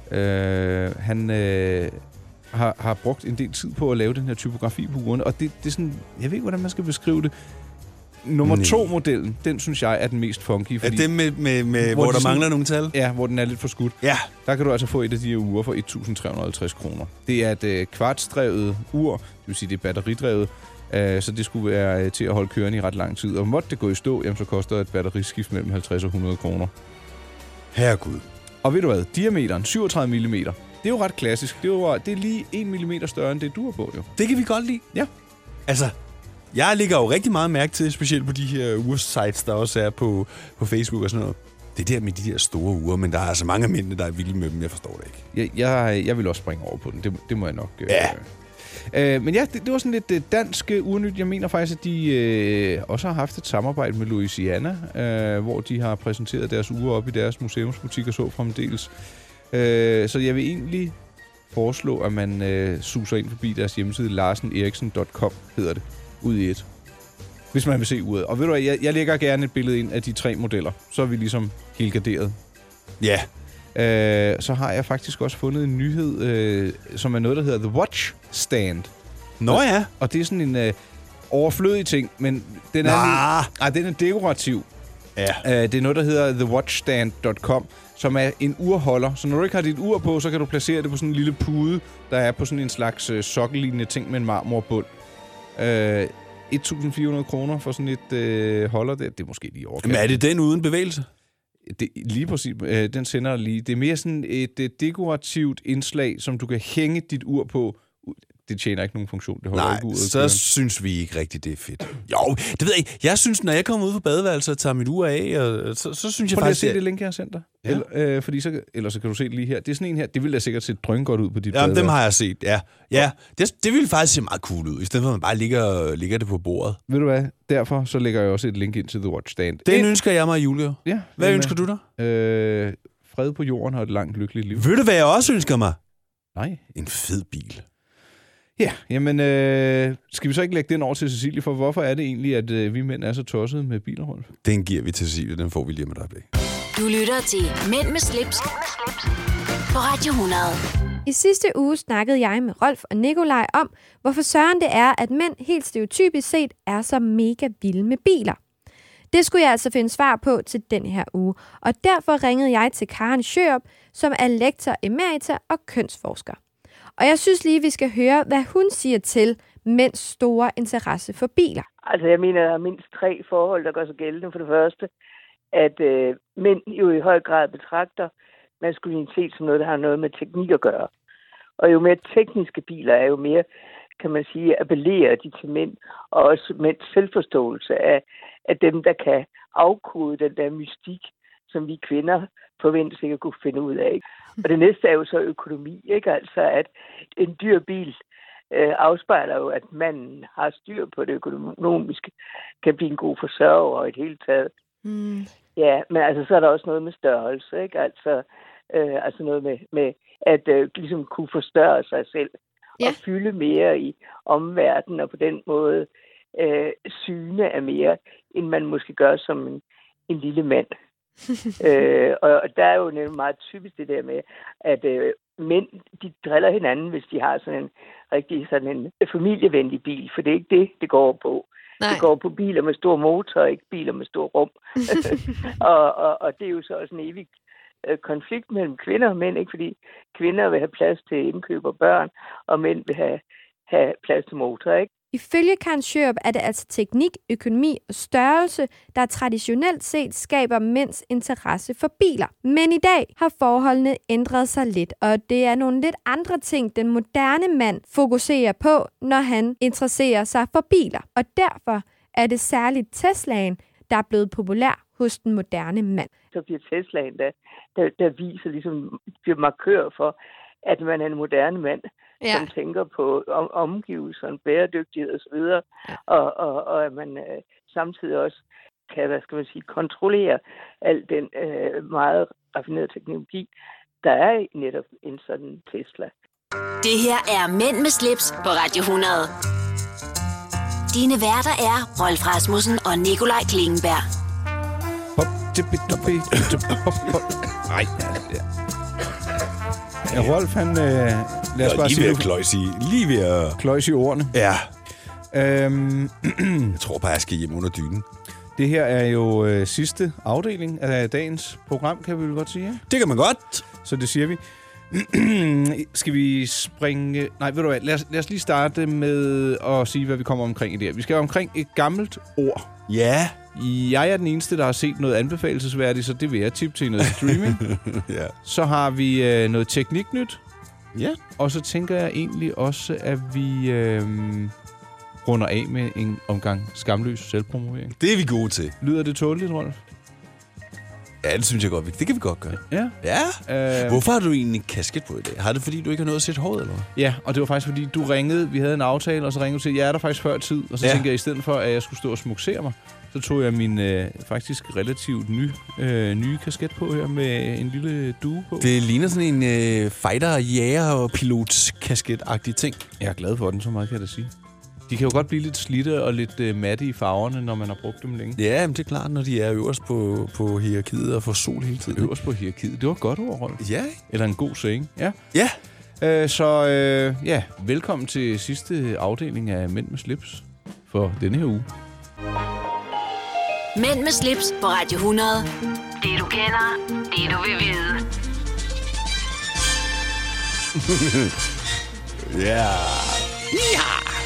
øh, han øh, har, har brugt en del tid på at lave den her typografi på urene. Og det, det er sådan, jeg ved ikke, hvordan man skal beskrive det. Nummer Nej. to modellen, den synes jeg er den mest funky. Er Fordi, det med, med, med hvor, Hvor hvor de der sådan- mangler nogle tal? ja, hvor den er lidt for skudt. Ja. Der kan du altså få et af de her ure for et tusind tre hundrede og halvtreds kroner. Det er et øh, kvartsdrevet ur, det vil sige, det er batteridrevet, øh, så det skulle være øh, til at holde kørende i ret lang tid. Og måtte det gå i stå, jamen, så koster et batteriskift mellem halvtreds og hundrede kroner. Herregud. Og ved du hvad? Diameteren, syvogtredive millimeter. Det er jo ret klassisk. Det er, jo, det er lige en millimeter større end det, du har på, jo. Det kan vi godt lide. Ja. Altså, jeg lægger jo rigtig meget mærke til, specielt på de her ursites, der også er på, på Facebook og sådan noget. Det der med de der store uger, men der er altså mange af mændene, der er vilde med dem. Jeg forstår det ikke. Jeg, jeg, jeg vil også springe over på den. Det, det må jeg nok... Øh, Ja. Øh, men ja, det, det var sådan lidt øh, dansk øh, urnyt. Jeg mener faktisk, at de øh, også har haft et samarbejde med Louisiana, øh, hvor de har præsenteret deres uger op i deres museumsbutik og så fremdeles. Øh, så jeg vil egentlig foreslå, at man øh, suser ind forbi deres hjemmeside, larsen eriksen punktum com hedder det, ud i et. Hvis man vil se uret. Og ved du hvad, jeg, jeg lægger gerne et billede ind af de tre modeller. Så er vi ligesom helt garderet. Ja. Øh, så har jeg faktisk også fundet en nyhed, øh, som er noget, der hedder The Watch Stand. Nå ja. Og det er sådan en øh, overflødig ting, men den er, Nah. ej, den er dekorativ. Ja. Øh, det er noget, der hedder the watch stand dot com, som er en urholder. Så når du ikke har dit ur på, så kan du placere det på sådan en lille pude, der er på sådan en slags øh, sokkellignende ting med en marmorbund. Øh, et tusind fire hundrede kroner for sådan et øh, holder. Det, det er måske lige overkant. Men er det den uden bevægelse? Det, lige præcis. Øh, den sender lige. Det er mere sådan et øh, dekorativt indslag, som du kan hænge dit ur på. Det tjener ikke nogen funktion. Det holder Nej, ikke uret. så synes vi ikke rigtigt, det er fedt. Jo, det ved jeg ikke. Jeg synes, når jeg kommer ud på badeværelset og tager mit ur af, og, så, så synes jeg Prøv lige at faktisk... se det link, jeg har sendt dig. Ja. Eller, øh, fordi så, eller så kan du se det lige her. Det er sådan en her. Det vil da sikkert se drøngodt ud på dit Ja, badeværelse. dem har jeg set, ja. Ja, det, det ville faktisk se meget cool ud, i stedet for at man bare ligger, ligger det på bordet. Ved du hvad? Derfor så lægger jeg også et link ind til The Watch Stand. Den ind. ønsker jeg mig i julegave. Ja. Hvad men, ønsker du dig? Øh, fred på jorden og et langt lykkeligt liv. Ved du, hvad jeg også ønsker mig? Nej. En fed bil. Ja, jamen øh, skal vi så ikke lægge den over til Cecilie, for hvorfor er det egentlig, at øh, vi mænd er så tossede med biler, Rolf? Den giver vi til Cecilie, den får vi lige om et øjeblik. Du lytter til Mænd med slips på Radio hundrede. I sidste uge snakkede jeg med Rolf og Nikolaj om, hvorfor søren det er, at mænd helt stereotypisk set er så mega vilde med biler. Det skulle jeg altså finde svar på til den her uge, og derfor ringede jeg til Karen Sjørup, som er lektor emerita og kønsforsker. Og jeg synes lige, vi skal høre, hvad hun siger til mænds store interesse for biler. Altså, jeg mener, der er mindst tre forhold, der gør sig gældende. For det første, at øh, mænd jo i høj grad betragter maskulinitet som noget, der har noget med teknik at gøre. Og jo mere tekniske biler er, jo mere, kan man sige, appellerer de til mænd, og også mænds selvforståelse af, af dem, der kan afkode den der mystik, som vi kvinder forventes ikke at kunne finde ud af. Og det næste er jo så økonomi, ikke? Altså, at en dyr bil øh, afspejler jo, at manden har styr på det økonomiske, kan blive en god forsørger og i det hele taget. Mm. Ja, men altså, så er der også noget med størrelse, ikke? Altså, øh, altså noget med, med at øh, ligesom kunne forstørre sig selv ja. Og fylde mere i omverdenen, og på den måde øh, syne af mere, end man måske gør som en, en lille mand. øh, og der er jo nemlig meget typisk det der med, at øh, mænd, de driller hinanden, hvis de har sådan en rigtig sådan en familievenlig bil, for det er ikke det, det går på. Nej. Det går på biler med stor motor, ikke biler med stor rum. og, og, og det er jo så også en evig øh, konflikt mellem kvinder og mænd, ikke? Fordi kvinder vil have plads til indkøb og børn, og mænd vil have, have plads til motor, ikke? Ifølge Karen Sjørup er det altså teknik, økonomi og størrelse, der traditionelt set skaber mænds interesse for biler. Men i dag har forholdene ændret sig lidt, og det er nogle lidt andre ting, den moderne mand fokuserer på, når han interesserer sig for biler. Og derfor er det særligt Teslaen, der er blevet populær hos den moderne mand. Så bliver Teslaen, der, der, der viser ligesom, bliver markør for, at man er en moderne mand, ja. Som tænker på om, omgivelser, bæredygtighed osv., ja. og, og, og at man øh, samtidig også kan, hvad skal man sige, kontrollere al den øh, meget raffinerede teknologi, der er i netop en sådan Tesla. Det her er Mænd med slips på Radio hundrede. Dine værter er Rolf Rasmussen og Nikolaj Klingenberg. Nej, ja. Ja, Rolf, han... Øh, lad os ja, bare lige sige... ved at kløjse i, lige ved at... Kløjse i ordene. Ja. Øhm, jeg tror bare, jeg skal hjem under dynen. Det her er jo øh, sidste afdeling af dagens program, kan vi vel godt sige. Ja? Det kan man godt. Så det siger vi. Skal vi springe... Nej, ved du hvad, lad os, lad os lige starte med at sige, hvad vi kommer omkring i det her. Vi skal omkring et gammelt ord. Ja. Jeg er den eneste, der har set noget anbefalelsesværdigt, så det vil jeg tippe til noget streaming. Ja. Så har vi øh, noget tekniknyt. Ja. Og så tænker jeg egentlig også, at vi øh, runder af med en omgang skamløs selvpromovering. Det er vi gode til. Lyder det tåleligt, Rolf? Ja, det synes jeg godt. Det kan vi godt gøre. Ja. Ja. Øh, Hvorfor har du egentlig kasket på i dag? Har det fordi, du ikke har noget at sætte håret, eller hvad? Ja, og det var faktisk fordi, du ringede. Vi havde en aftale, og så ringede du til, jeg er der faktisk før tid. Og så ja. tænkte jeg, i stedet for, at jeg skulle stå og smuksere mig, så tog jeg min øh, faktisk relativt ny, øh, nye kasket på her med en lille due på. Det ligner sådan en øh, fighter, jæger og pilots kasket-agtig ting. Jeg er glad for den, så meget kan jeg da sige. De kan jo godt blive lidt slidte og lidt øh, matte i farverne, når man har brugt dem længe. Ja, men det er klart, når de er øverst på, på hierarkiet og får sol hele tiden. Øverst på hierarkiet. Det var et godt ord, Rolf. Ja. Eller en god saying. Ja. Ja. Øh, så øh, ja, velkommen til sidste afdeling af Mænd med slips for denne her uge. Mænd med slips på Radio hundrede. Det du kender, det du vil vide. Ja. Ja.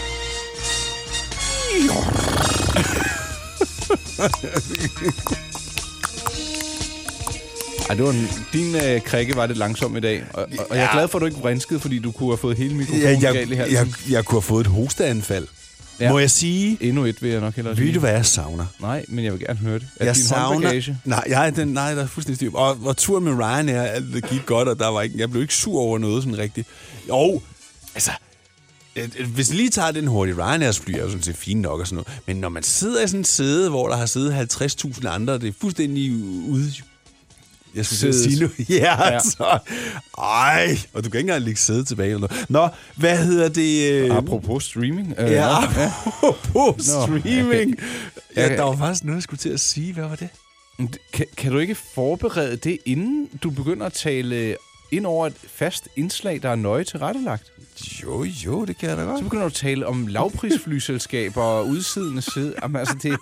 Ej, det var en, din øh, krikke var lidt langsom i dag, og, og, og jeg er glad for, at du ikke vrinskede, fordi du kunne have fået hele mikrofonen Ja, jeg, galt i halsen. jeg, jeg kunne have fået et hosteanfald. Ja. Må jeg sige? Endnu et vil jeg nok hellere sige. Ved du, hvad jeg savner? Nej, men jeg vil gerne høre det. Er Jeg din savner... håndbagage? Nej, jeg, den, nej, der er fuldstændig styr. Og, og turen med Ryanair, alt det gik godt, og der var ikke, jeg blev ikke sur over noget sådan rigtigt. Jo, altså... Hvis jeg lige tager den hurtige, Ryanairs fly er jo sådan set fint nok og sådan noget. Men når man sidder i sådan et sæde, hvor der har siddet halvtreds tusind andre, det er fuldstændig ude... Jeg skulle Sædes. sige nu. Ja, Ja. altså. Ej, og du kan ikke engang ligge sæde tilbage eller noget. Nå, hvad hedder det? Øh... Apropos streaming. Øh, Ja, nå, apropos Nå. streaming. Ja, Jeg- der var faktisk noget, jeg skulle til at sige. Hvad var det? Kan, kan du ikke forberede det, inden du begynder at tale ind over et fast indslag, der er nøje tilrettelagt? Jo, jo, det kan jeg da godt. Så begynder du at tale om lavprisflyselskaber og udsidende sæde. Jamen altså, det...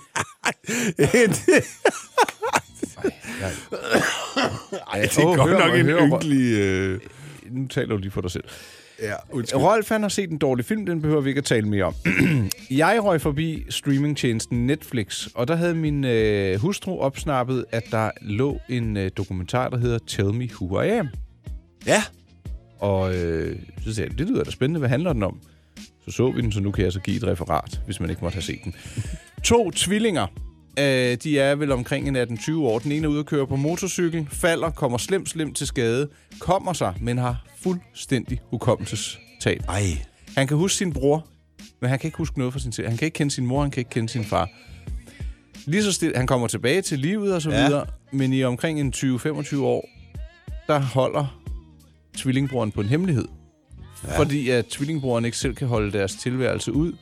Ej, det er Åh, godt hør nok mig, en hør mig. ynkelig... Øh... Nu taler du lige for dig selv. Ja, undskyld. Rolf, han har set en dårlig film, den behøver vi ikke at tale mere om. Jeg røg forbi streamingtjenesten Netflix, og der havde min øh, hustru opsnappet, at der lå en øh, dokumentar, der hedder Tell Me Who I Am. Ja. Og øh, så sagde jeg, det lyder da spændende, hvad handler den om? Så så vi den, så nu kan jeg så give et referat, hvis man ikke måtte have set den. To tvillinger. Øh, de er vel omkring en atten tyve år. Den ene er ude at køre på motorcykel, falder, kommer slemt, slemt til skade, kommer sig, men har fuldstændig hukommelsestab. Ej. Han kan huske sin bror, men han kan ikke huske noget fra sin tid. Han kan ikke kende sin mor, han kan ikke kende sin far. Lige så stille, han kommer tilbage til livet og så Ja. videre, men i omkring en tyve til femogtyve år, der holder tvillingbroren på en hemmelighed. Ja. Fordi at tvillingbroren ikke selv kan holde deres tilværelse ud,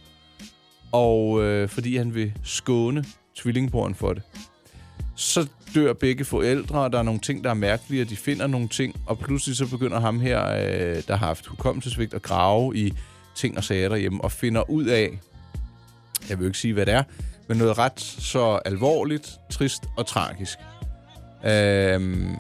og øh, fordi han vil skåne tvillingbroren for det. Så dør begge forældre, og der er nogle ting, der er mærkelige, og de finder nogle ting, og pludselig så begynder ham her, øh, der har haft hukommelsesvigt, at grave i ting og sager derhjemme, og finder ud af, jeg vil jo ikke sige, hvad det er, men noget ret så alvorligt, trist og tragisk. Øhm,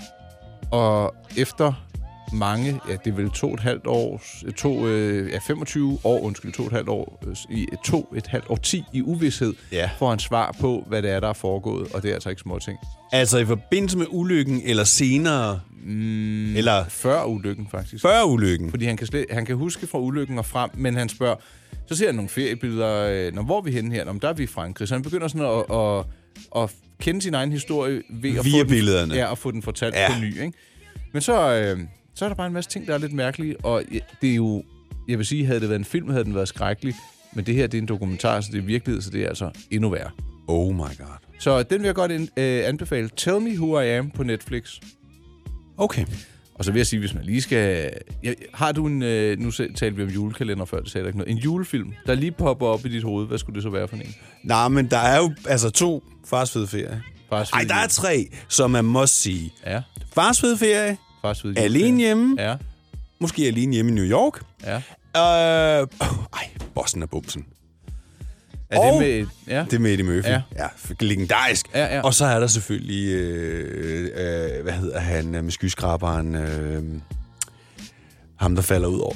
og efter mange, ja, det er vel to et halvt år, to, øh, ja, femogtyve år, undskyld, to et halvt år, øh, i to et halvt årti i uvished, Ja. får han svar på, hvad det er, der er foregået, og det er altså ikke små ting. Altså i forbindelse med ulykken, eller senere, Mm, eller Før ulykken, faktisk. før ulykken. Fordi han kan, slet, han kan huske fra ulykken og frem, men han spørger, så ser han nogle feriebilleder, øh, når, hvor er vi henne her? Nå, der er vi i Frankrig. Så han begynder sådan at, at, at kende sin egen historie ved at Via få billederne. Den, ja, og få den fortalt Ja. på ny. Ikke? Men så, øh, så er der bare en masse ting, der er lidt mærkelige, og det er jo, jeg vil sige, havde det været en film, havde den været skrækkelig, men det her, det er en dokumentar, så det er virkelighed, så det er altså endnu værre. Oh my god. Så den vil jeg godt ind, øh, anbefale. Tell Me Who I Am på Netflix. Okay. Og så vil jeg sige, hvis man lige skal... Ja, har du en... Øh, nu talte vi om julekalender før, det sagde der ikke noget. En julefilm, der lige popper op i dit hoved. Hvad skulle det så være for en? Nej, men der er jo altså to Fars Fede Ferie. Fars Ej, fede der er jul. tre, som man må sige. Ja, Fars Fede Ferie, Fars fede Alene juleferie. Hjemme, Ja, måske Alene Hjemme i New York. ja. Øh, ej, Bossen og Bumsen. Er Og- det med... et- Ja. Det er med Eddie Murphy. Ja. Ja, legendarisk. Ja, ja. Og så er der selvfølgelig, øh, øh, hvad hedder han, øh, med skyskraberen, øh, ham der falder ud over.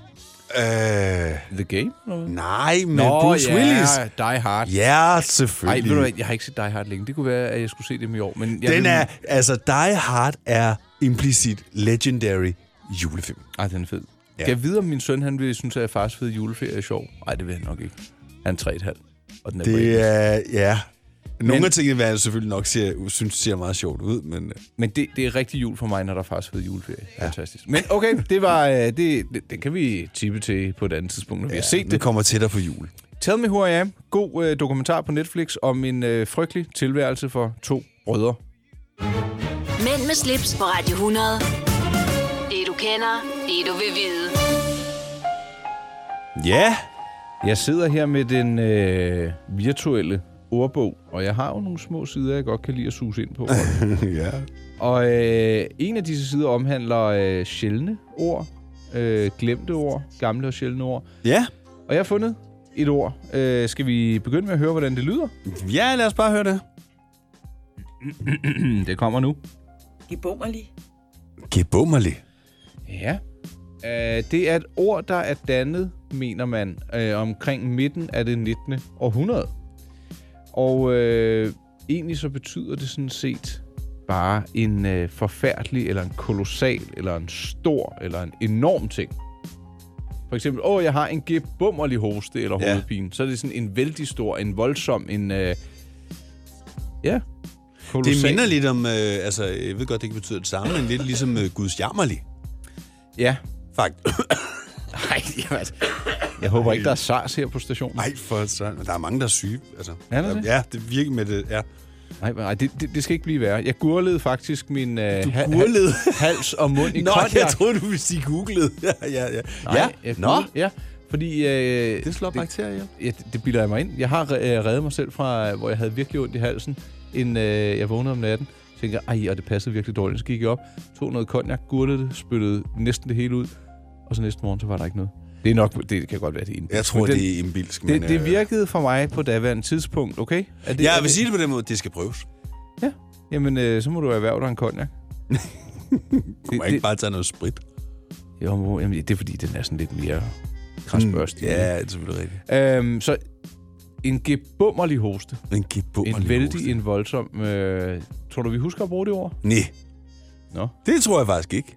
Øh, The Game? Eller hvad? nej, men Bruce Willis. ja, Die Hard. Ja, Ej, selvfølgelig. ved du hvad, jeg har ikke set Die Hard længe. Det kunne være, at jeg skulle se dem i år. Men jeg Den vil... er, altså Die Hard er implicit legendary julefilm. Ej, den er fed. Ja. Kan jeg vide, om min søn, han vil synes, at Fars fede juleferie er sjov? Nej, det vil han nok ikke. Han er tre et halvt. Og den er på engelsk. Det er, ja. Nogle Men- af tingene vil jeg selvfølgelig nok ser, synes ser meget sjovt ud, men øh, Men det, det er rigtig jul for mig, når der er Fars fede juleferie. Ja. Fantastisk. Men okay, det var øh, det, det, det kan vi tippe til på et andet tidspunkt, når vi har set det det. kommer tættere på jul. Tell Me Who I Am. God øh, dokumentar på Netflix om en øh, frygtelig tilværelse for to brødre. Mænd med slips på Radio hundrede. Det du kender, det du vil vide. Ja. Jeg sidder her med den øh, virtuelle ordbog, og jeg har jo nogle små sider, jeg godt kan lide at suge ind på. Ja. Og øh, en af disse sider omhandler øh, sjældne ord. Øh, glemte ord. Gamle og sjældne ord. Ja. Og jeg har fundet et ord. Øh, skal vi begynde med at høre, hvordan det lyder? Ja, lad os bare høre det. Det kommer nu. Gebummerlig. Gebummerlig. Ja. Øh, det er et ord, der er dannet, mener man, øh, omkring midten af det nittende århundrede. Og øh, egentlig så betyder det sådan set bare en øh, forfærdelig, eller en kolossal, eller en stor, eller en enorm ting. For eksempel, åh, jeg har en gebummerlig hoste eller Ja. hovedpine. Så er det sådan en vældig stor, en voldsom, en... Øh, ja, kolossal. Det minder lidt om, øh, altså, jeg ved godt, det ikke betyder det samme, men lidt ligesom øh, Guds jammerlig. Ja. Faktisk. Nej, jamen, jeg håber ikke, der er SARS her på stationen. Nej, for sådan. Der er mange, der er syge. Altså, Er der det? Ja, det virker med det, ja. Nej, nej det, det, det skal ikke blive værre. Jeg gurlede faktisk min øh, Du ha- gurlede? hals og mund i Nå, cognac. jeg troede, du ville sige googlede. Ja, ja, ja. Nej, ja. jeg Nå, gurlede, ja. Fordi... Øh, det slår bakterier, ja. Ja, det, det bilder jeg mig ind. Jeg har øh, reddet mig selv fra, hvor jeg havde virkelig ondt i halsen, inden øh, jeg vågnede om natten. Så tænkte jeg, ej, og det passede virkelig dårligt. Så gik jeg op, tog noget cognac, gurlede det, spyttede næsten det hele ud, og så næste morgen, så var der ikke noget. Det er nok, det kan godt være, det er indbilsk. Jeg tror, Men det er indbilsk. Det, men, det øh, virkede for mig på daværende tidspunkt, okay? Er det, Ja, er jeg vil det- sige det på den måde, det skal prøves. Ja, jamen øh, så må du erhverve dig en cognac. Du må ikke bare tage noget sprit. Jo, må- jamen, det er fordi, den er sådan lidt mere krasbørstig. Ja, det er selvfølgelig rigtigt. Øhm, så en gebummerlig hoste. En gebummerlig En vældig, hoste. en voldsom... Øh, tror du, vi husker at bruge det ord? Nej. Nå. Det tror jeg faktisk ikke.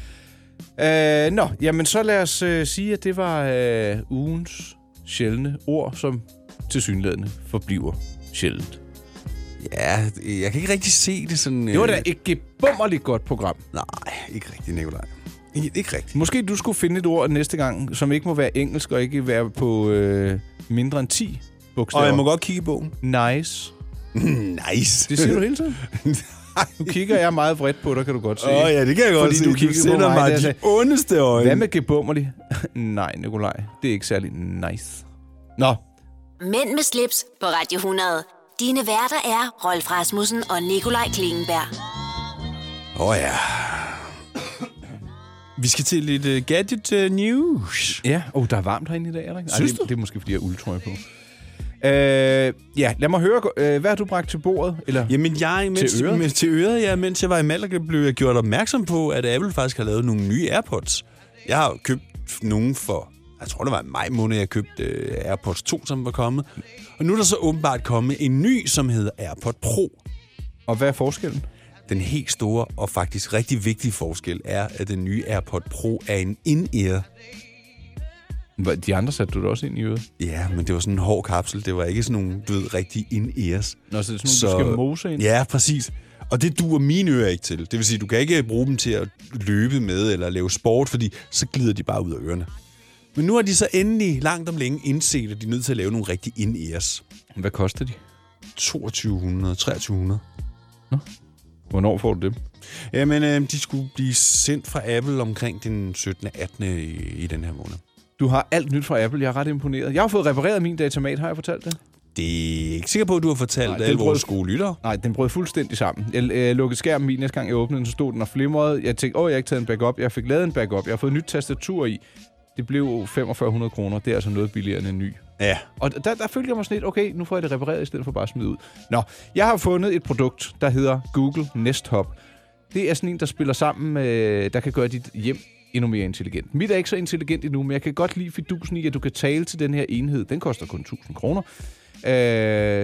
Øh, nå, jamen så lad os øh, sige, at det var øh, ugens sjældne ord, som tilsyneladende forbliver sjældent. Ja, jeg kan ikke rigtig se det sådan... Det var øh, da et gebummerligt godt program. Nej, ikke rigtigt, Nikolaj. Ikke, ikke rigtigt. Måske du skulle finde et ord næste gang, som ikke må være engelsk og ikke være på øh, mindre end ti bogstaver. Og jeg må godt kigge i bogen. Nice. Nice. Det siger du hele tiden. Nu kigger jeg meget vredt på dig, kan du godt se. Åh oh, ja, det kan jeg godt Fordi se. du Du, kiggede du på sender mig, mig da jeg de sagde, ondeste øjne. Hvad med gebummerlig? Nej, Nikolaj. Det er ikke særlig nice. Nå. Mænd med slips på Radio hundrede. Dine værter er Rolf Rasmussen og Nikolaj Klingenberg. Åh oh, ja. Vi skal til lidt uh, gadget uh, news. Ja, oh, der er varmt herinde i dag, er der ikke? Synes Ej, du? det, det er måske, fordi jeg har uldtrøje på. Øh, ja, lad mig høre, øh, hvad har du bragt til bordet? Eller? Jamen, jeg, mens, Til øret? Med, til øret, ja, mens jeg var i Malaga, blev jeg gjort opmærksom på, at Apple faktisk har lavet nogle nye AirPods. Jeg har købt nogle for, jeg tror det var i maj måned, jeg købte uh, AirPods to, som var kommet. Og nu er der så åbenbart kommet en ny, som hedder AirPod Pro. Og hvad er forskellen? Den helt store og faktisk rigtig vigtige forskel er, at den nye AirPod Pro er en in-ear. Hvad, de andre satte du da også ind i øret? Ja, men det var sådan en hård kapsel. Det var ikke sådan nogle, du ved, rigtig in-ears. Nå, så det er sådan nogle, du skal mose ind? Ja, præcis. Og det duer mine ører ikke til. Det vil sige, du kan ikke bruge dem til at løbe med eller lave sport, fordi så glider de bare ud af ørerne. Men nu har de så endelig langt om længe indset, at de er nødt til at lave nogle rigtig in-ears. Hvad koster de? toogtyve hundrede, treogtyve hundrede. Nå. Hvornår får du dem? Jamen, øh, de skulle blive sendt fra Apple omkring den syttende attende i, i den her måned. Du har alt nyt fra Apple. Jeg er ret imponeret. Jeg har fået repareret min datamat, har jeg fortalt det? Det er ikke sikker på, at du har fortalt Nej, alle den vores brød- gode lyttere. Nej, den brød fuldstændig sammen. Jeg øh, lukkede skærmen i næste gang, jeg åbnede den, så stod den og flimrede. Jeg tænkte, åh, jeg har ikke taget en backup. Jeg fik lavet en backup. Jeg har fået nyt tastatur i. Det blev fyrre hundrede kroner. Det er altså noget billigere end en ny. Ja. Og der, der følte jeg mig sådan lidt, okay, nu får jeg det repareret, i stedet for bare at smide ud. Nå, jeg har fundet et produkt, der hedder Google Nest Hub. Det er sådan en, der spiller sammen, øh, der kan gøre dit hjem endnu mere intelligent. Mit er ikke så intelligent endnu, men jeg kan godt lide fidusen i, at du kan tale til den her enhed. Den koster kun tusind kroner. Øh,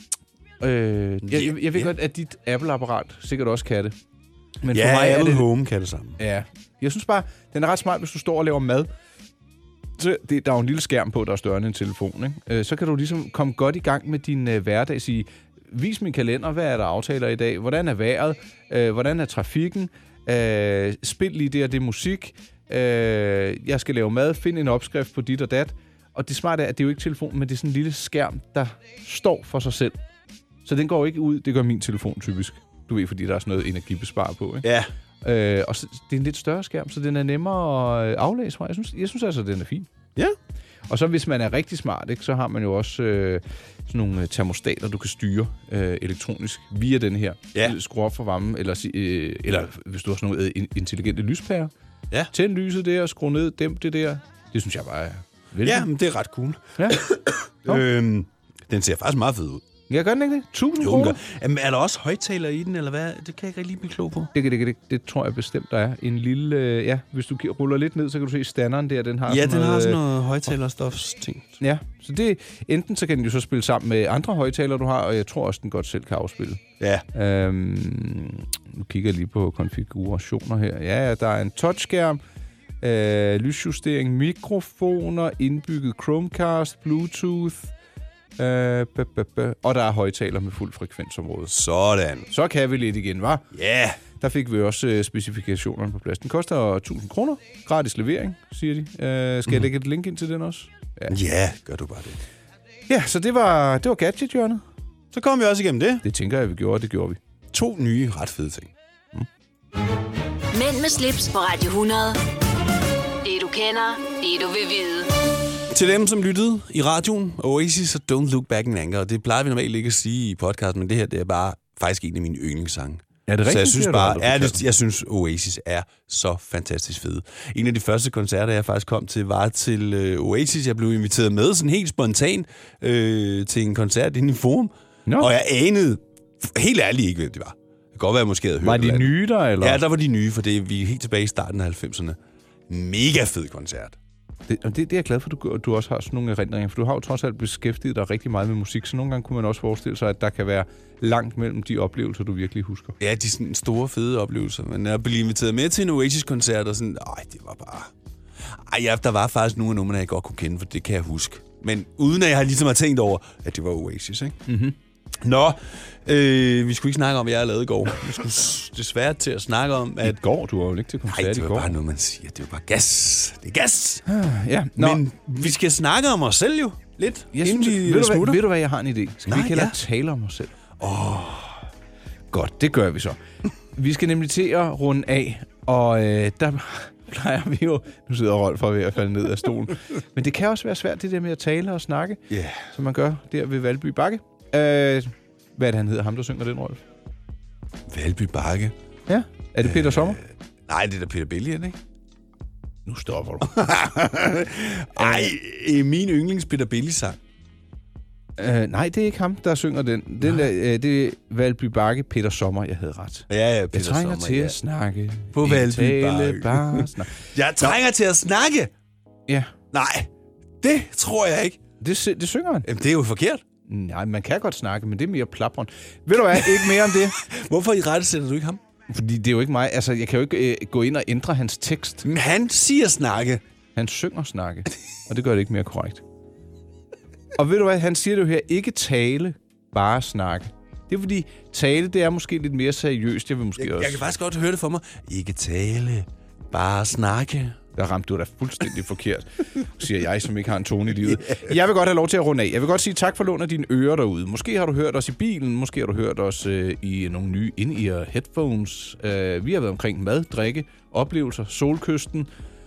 øh, jeg, jeg, jeg ved Ja. godt, at dit Apple-apparat sikkert også kan det. Men Ja, for mig er Apple det... Home kan det samme. Ja. Jeg synes bare, den er ret smart, hvis du står og laver mad. Så det, der er jo en lille skærm på, der er større end en telefon. Ikke? Øh, så kan du ligesom komme godt i gang med din øh, hverdag. Sige, vis min kalender, hvad er der aftaler i dag? Hvordan er vejret? Øh, hvordan er trafikken? Øh, spil lige det og det musik. Øh, jeg skal lave mad. Find en opskrift på dit og dat. Og det smarte er, at det er jo ikke telefonen, men det er sådan en lille skærm, der står for sig selv. Så den går ikke ud. Det gør min telefon typisk. Du ved, fordi der er sådan noget energibespar på. Ikke? Ja. Øh, og så, det er en lidt større skærm, så den er nemmere at aflæse fra. Jeg synes, jeg synes altså, den er fin. Ja. Og så hvis man er rigtig smart, ikke, så har man jo også øh, sådan nogle termostater, du kan styre øh, elektronisk via den her. Ja. Skru op for varmen, eller, øh, eller hvis du har sådan nogle øh, intelligente lyspærer, Ja. Tænd lyset der, skru ned, dæmp det der. Det synes jeg bare er vældig. Ja, men det er ret cool. Ja. øhm, den ser faktisk meget fed ud. Jeg gør den ikke det? Tusind Jo, kroner? Jamen, er der også højtaler i den, eller hvad? Det kan jeg ikke rigtig blive klog på. Det, det, det, det, det tror jeg bestemt, der er. En lille... Øh, ja, hvis du ruller lidt ned, så kan du se standeren der. Den har Ja, sådan den noget, har sådan noget højtalerstofs-ting. Ja, så det... Enten så kan den jo så spille sammen med andre højtalere, du har, og jeg tror også, den godt selv kan afspille. Ja. Øhm, nu kigger jeg lige på konfigurationer her. Ja, ja, der er en touchskærm, øh, lysjustering, mikrofoner, indbygget Chromecast, Bluetooth... Øh, b- b- b- og der er højtaler med fuld frekvensområde. Sådan. Så kan vi lidt igen, hva'? Ja. Yeah. Der fik vi også øh, specifikationerne på plads. Den koster tusind kroner. Gratis levering, siger de. Øh, skal mm. jeg lægge et link ind til den også? Ja, ja, gør du bare det. Ja, så det var, det var gadget-hjørnet. Så kom vi også igennem det. Det tænker jeg, vi gjorde, det gjorde vi. To nye ret fede ting. Mm. Mænd med slips på Radio hundrede. Det du kender, det du vil vide. Til dem, som lyttede i radioen, Oasis og Don't Look Back in Anger, og det plejer vi normalt ikke at sige i podcasten, men det her det er bare faktisk en af mine yndlingssange. Er det rigtigt? Så jeg synes siger bare, du, er det, jeg synes Oasis er så fantastisk fede. En af de første koncerter, jeg faktisk kom til, var til øh, Oasis. Jeg blev inviteret med sådan helt spontant øh, til en koncert inde i Forum, no. og jeg anede helt ærligt ikke, hvem det var. Det kan godt være, at måske havde hørt Var de nye der, eller? Ja, der var de nye, for det er vi er helt tilbage i starten af halvfemserne. Mega fed koncert. Det, det, det er jeg glad for, at du, du også har sådan nogle erindringer, for du har jo trods alt beskæftiget dig rigtig meget med musik, så nogle gange kunne man også forestille sig, at der kan være langt mellem de oplevelser, du virkelig husker. Ja, de sådan store, fede oplevelser. Men jeg blev inviteret med til en Oasis-koncert, og sådan, ej, det var bare... Ej, ja, der var faktisk nogle af numrene, jeg godt kunne kende, for det kan jeg huske. Men uden at jeg har ligesom har tænkt over, at det var Oasis, ikke? Mm-hmm. Nå, øh, vi skulle ikke snakke om, hvad jeg har lavet i går. Vi skulle desværre til at snakke om, at... I går? Du var jo ikke til koncert i går. Nej, det var bare noget, man siger. Det var bare gas. Det er gas. Ah, ja. Nå. Men vi skal snakke om os selv jo. Lidt. Jeg synes, vi ved, du hvad, ved du hvad, jeg har en idé? Skal Nej, vi ikke hellere ja. tale om os selv? Åh, oh. Godt, det gør vi så. Vi skal nemlig til at runde af, og øh, der plejer vi jo... Nu sidder Rolf ved at falde ned af stolen. Men det kan også være svært, det der med at tale og snakke, yeah. som man gør der ved Valby Bakke. Øh, hvad er det, han hedder? Ham, der synger den, Rolf? Valby Bakke? Ja. Er det Peter Sommer? Øh, nej, det er da Peter Bellion, ikke? Nu stopper du. Ej, øh, min yndlings Peter Belli-sang. Uh, nej, det er ikke ham, der synger den. den der, uh, det er Valby Bakke, Peter Sommer, jeg havde ret. Ja, ja, Peter jeg trænger Sommer, til ja. at snakke. På Valby Bakke. Bare snak. Jeg trænger Nå. til at snakke? Ja. Nej, det tror jeg ikke. Det, det synger han. Jamen, det er jo forkert. Nej, man kan godt snakke, men det er mere plapron. Ved du hvad, ikke mere om det. Hvorfor i rette sætter du ikke ham? Fordi det er jo ikke mig. Altså, jeg kan jo ikke øh, gå ind og ændre hans tekst. Men han siger snakke. Han synger snakke, og det gør det ikke mere korrekt. Og ved du hvad, han siger det jo her, ikke tale, bare snakke. Det er fordi, tale, det er måske lidt mere seriøst. Jeg vil måske jeg, også... Jeg kan faktisk godt høre det for mig. Ikke tale, bare snakke. Der ramte du da fuldstændig forkert, siger jeg, som ikke har en tone i livet. Jeg vil godt have lov til at runde af. Jeg vil godt sige tak for lån af dine ører derude. Måske har du hørt os i bilen, måske har du hørt os øh, i nogle nye in-ear headphones. Øh, vi har været omkring mad, drikke, oplevelser, solkysten,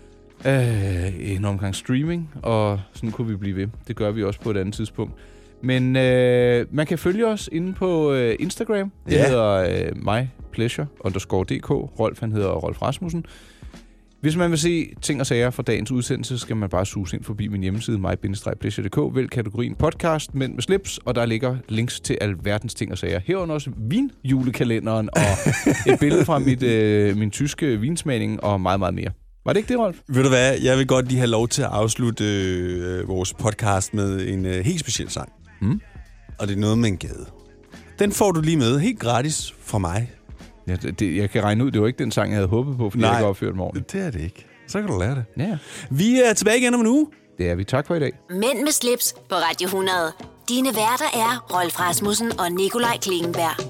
øh, en omgang streaming, og sådan kunne vi blive ved. Det gør vi også på et andet tidspunkt. Men øh, man kan følge os inde på øh, Instagram. Det ja. hedder øh, mypleasure underscore dk. Rolf, han hedder Rolf Rasmussen. Hvis man vil se ting og sager fra dagens udsendelse, skal man bare suge ind forbi min hjemmeside, my bindestreg pleasure punktum d k. Vælg kategorien podcast, Mænd med slips, og der ligger links til alverdens ting og sager. Herunder også vinjulekalenderen og et billede fra mit, øh, min tyske vinsmagning og meget, meget mere. Var det ikke det, Rolf? Ved du hvad, jeg vil godt lige have lov til at afslutte øh, vores podcast med en øh, helt speciel sang. Mm. Og det er noget med en gade. Den får du lige med, helt gratis fra mig. Ja, det, det, jeg kan regne ud, det var ikke den sang, jeg havde håbet på, fordi Nej, jeg ikke har opført mig ordentligt. Det er det ikke. Så kan du lære det. Ja. Vi er tilbage igen om en uge. Det er vi. Tak for i dag. Mænd med slips på Radio hundrede. Dine værter er Rolf Rasmussen og Nikolaj Klingenberg.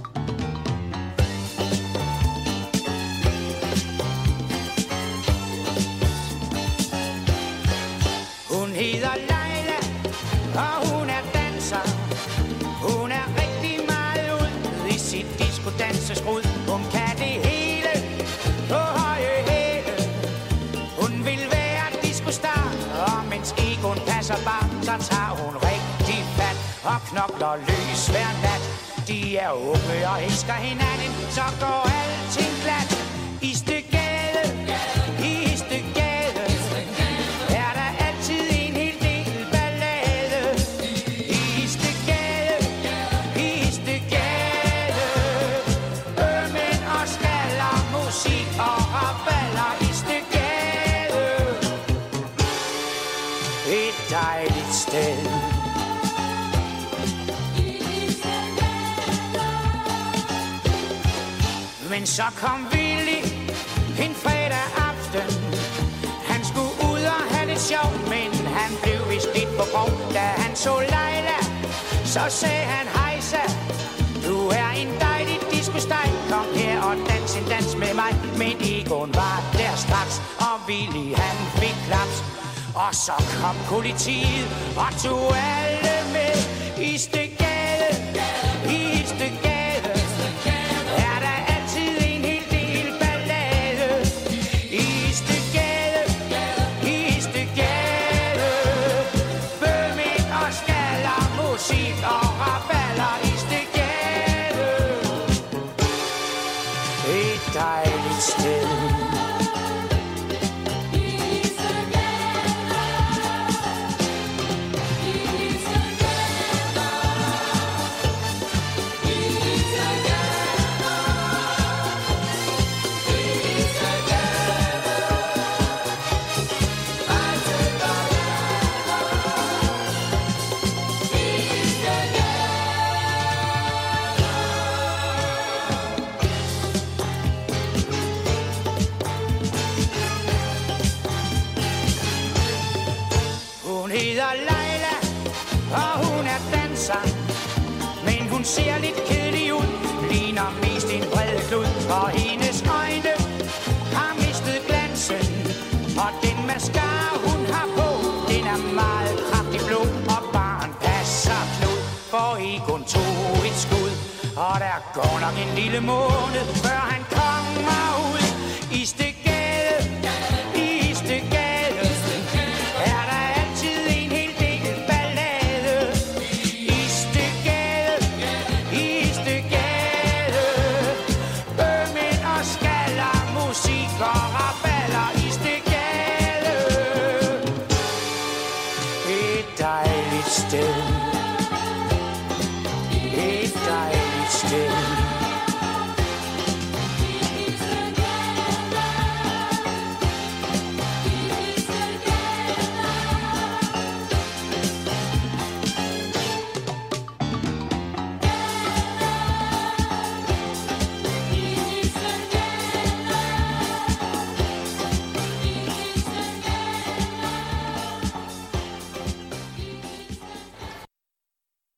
Hun hedder Leila, og hun er danser. Hun er rigtig meget ud i sit disco-danseskrud. Hun kan det hele på høje hæle. Hun vil være disco-star, og mens egoen passer bare, så tager hun rigtig fat og knokler løs hver nat. De er unge og elsker hinanden, så går alting glat. I Støgade, i Støgade. Men så kom Willy en fredag aften. Han skulle ud og have det sjovt, men han blev vist lidt for grov. Da han så Leila, så sagde han hejsa. Du er en dejlig disco-steg. Kom her og dans en dans med mig. Men Egon var der straks, og Willy han fik klaps. Og så kom politiet og tog alle med i Stegade, i Stegade. Er der altid en hel del ballade i Stegade, i Stegade. Bøming og skaller, musik og raballer i Stegade. Et dejligt sted. Leila, og hun er danser, men hun ser lidt kedelig ud, ligner mest en bred klud, og hendes øjne har mistet glansen, og den mascara hun har på, den er meget kraftig blå, og barn passer Knud, for Egon tog et skud, og der går nok en lille måned, før han kommer ud.